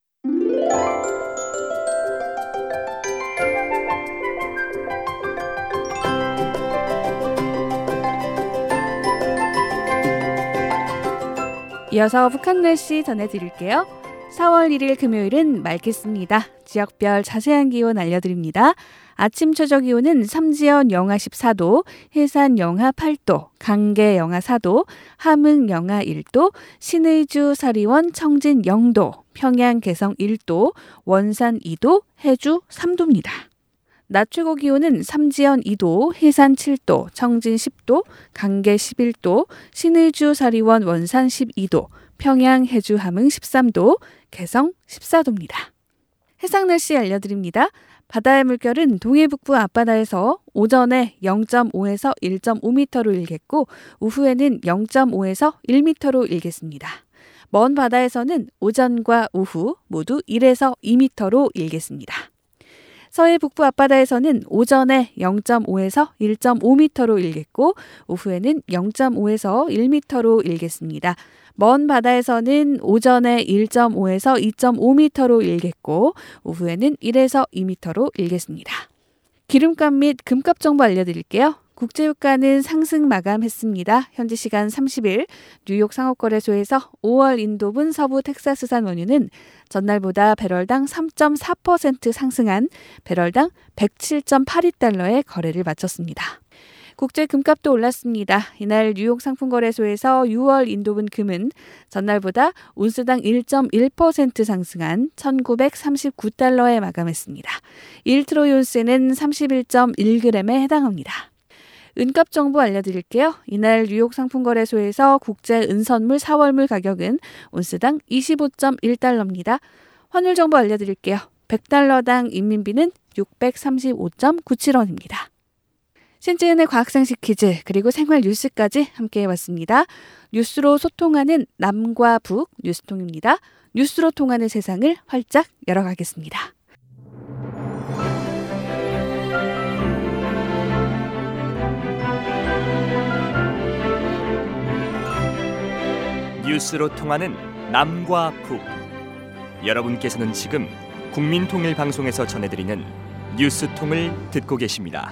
S1: 이어서 북한 날씨 전해드릴게요. 사월 일일 금요일은 맑겠습니다. 지역별 자세한 기온 알려드립니다. 아침 최저 기온은 삼지연 영하 십사 도, 해산 영하 팔 도, 강계 영하 사 도, 함흥 영하 일 도, 신의주 사리원 청진 영 도, 평양 개성 일 도, 원산 이 도, 해주 삼 도입니다. 낮 최고 기온은 삼지연 이 도, 해산 칠 도, 청진 십 도, 강계 십일 도, 신의주 사리원 원산 십이 도, 평양 해주 함흥 십삼 도, 개성 십사 도입니다. 해상 날씨 알려드립니다. 바다의 물결은 동해북부 앞바다에서 오전에 영 점 오에서 일 점 오 미터로 일겠고 오후에는 영 점 오에서 일 미터로 일겠습니다. 먼 바다에서는 오전과 오후 모두 일에서 이 미터로 일겠습니다. 서해 북부 앞바다에서는 오전에 영 점 오에서 일 점 오 미터로 일겠고 오후에는 영 점 오에서 일 미터로 일겠습니다. 먼 바다에서는 오전에 일 점 오에서 이 점 오 미터로 일겠고 오후에는 일에서 이 미터로 일겠습니다. 기름값 및 금값 정보 알려드릴게요. 국제유가는 상승 마감했습니다. 현지 시간 삼십 일 뉴욕 상업거래소에서 오월 인도분 서부 텍사스산 원유는 전날보다 배럴당 삼 점 사 퍼센트 상승한 배럴당 백칠 점 팔이 달러에 거래를 마쳤습니다. 국제 금값도 올랐습니다. 이날 뉴욕 상품거래소에서 유월 인도분 금은 전날보다 온스당 일 점 일 퍼센트 상승한 천구백삼십구 달러에 마감했습니다. 일 트로이 온스는 삼십일 점 일 그램에 해당합니다. 은값 정보 알려드릴게요. 이날 뉴욕 상품거래소에서 국제 은선물 사월물 가격은 온스당 이십오 점 일 달러입니다. 환율 정보 알려드릴게요. 백 달러당 인민비는 육백삼십오 점 구칠 원입니다. 신지은의 과학상식 퀴즈 그리고 생활 뉴스까지 함께 해봤습니다. 뉴스로 소통하는 남과 북 뉴스통입니다. 뉴스로 통하는 세상을 활짝 열어가겠습니다.
S3: 뉴스로 통하는 남과 북. 여러분께서는 지금 국민통일방송에서 전해드리는 뉴스통을 듣고 계십니다.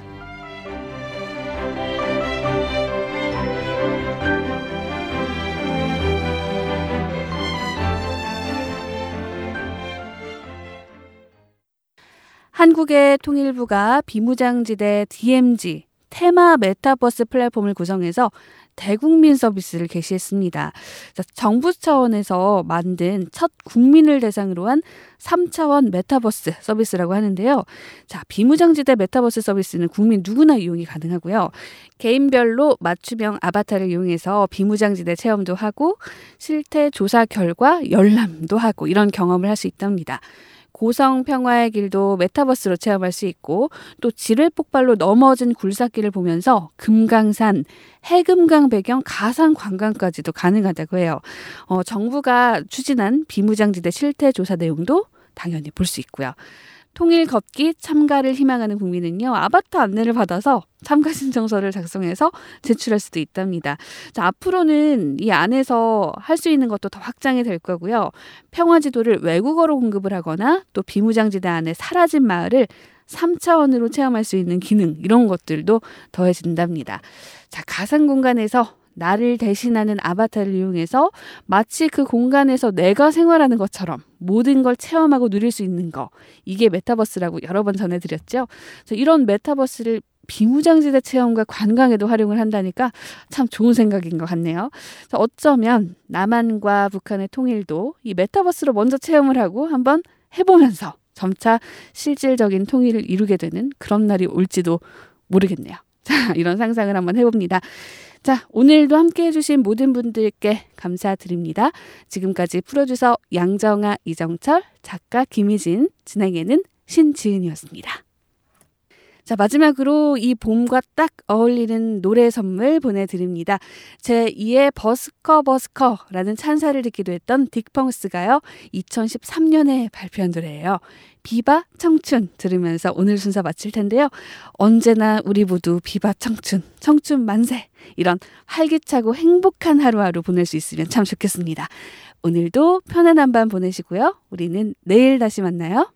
S1: 한국의 통일부가 비무장지대 디엠지 테마 메타버스 플랫폼을 구성해서 대국민 서비스를 개시했습니다. 정부 차원에서 만든 첫 국민을 대상으로 한 삼 차원 메타버스 서비스라고 하는데요. 자, 비무장지대 메타버스 서비스는 국민 누구나 이용이 가능하고요. 개인별로 맞춤형 아바타를 이용해서 비무장지대 체험도 하고 실태 조사 결과 열람도 하고 이런 경험을 할 수 있답니다. 고성 평화의 길도 메타버스로 체험할 수 있고 또 지뢰 폭발로 넘어진 굴삭기를 보면서 금강산, 해금강 배경 가상 관광까지도 가능하다고 해요. 어, 정부가 추진한 비무장지대 실태 조사 내용도 당연히 볼 수 있고요. 통일 걷기 참가를 희망하는 국민은요. 아바타 안내를 받아서 참가 신청서를 작성해서 제출할 수도 있답니다. 자, 앞으로는 이 안에서 할 수 있는 것도 더 확장이 될 거고요. 평화지도를 외국어로 공급을 하거나 또 비무장지대 안에 사라진 마을을 삼 차원으로 체험할 수 있는 기능 이런 것들도 더해진답니다. 자, 가상 공간에서 나를 대신하는 아바타를 이용해서 마치 그 공간에서 내가 생활하는 것처럼 모든 걸 체험하고 누릴 수 있는 거. 이게 메타버스라고 여러 번 전해드렸죠. 이런 메타버스를 비무장지대 체험과 관광에도 활용을 한다니까 참 좋은 생각인 것 같네요. 어쩌면 남한과 북한의 통일도 이 메타버스로 먼저 체험을 하고 한번 해보면서 점차 실질적인 통일을 이루게 되는 그런 날이 올지도 모르겠네요. 자, 이런 상상을 한번 해봅니다. 자, 오늘도 함께해 주신 모든 분들께 감사드립니다. 지금까지 프로듀서 양정아, 이정철, 작가 김희진, 진행에는 신지은이었습니다. 자, 마지막으로 이 봄과 딱 어울리는 노래 선물 보내드립니다. 제이의 버스커 버스커라는 찬사를 듣기도 했던 딕펑스가요. 이천십삼 년에 발표한 노래예요. 비바 청춘 들으면서 오늘 순서 마칠 텐데요. 언제나 우리 모두 비바 청춘, 청춘 만세 이런 활기차고 행복한 하루하루 보낼 수 있으면 참 좋겠습니다. 오늘도 편안한 밤 보내시고요. 우리는 내일 다시 만나요.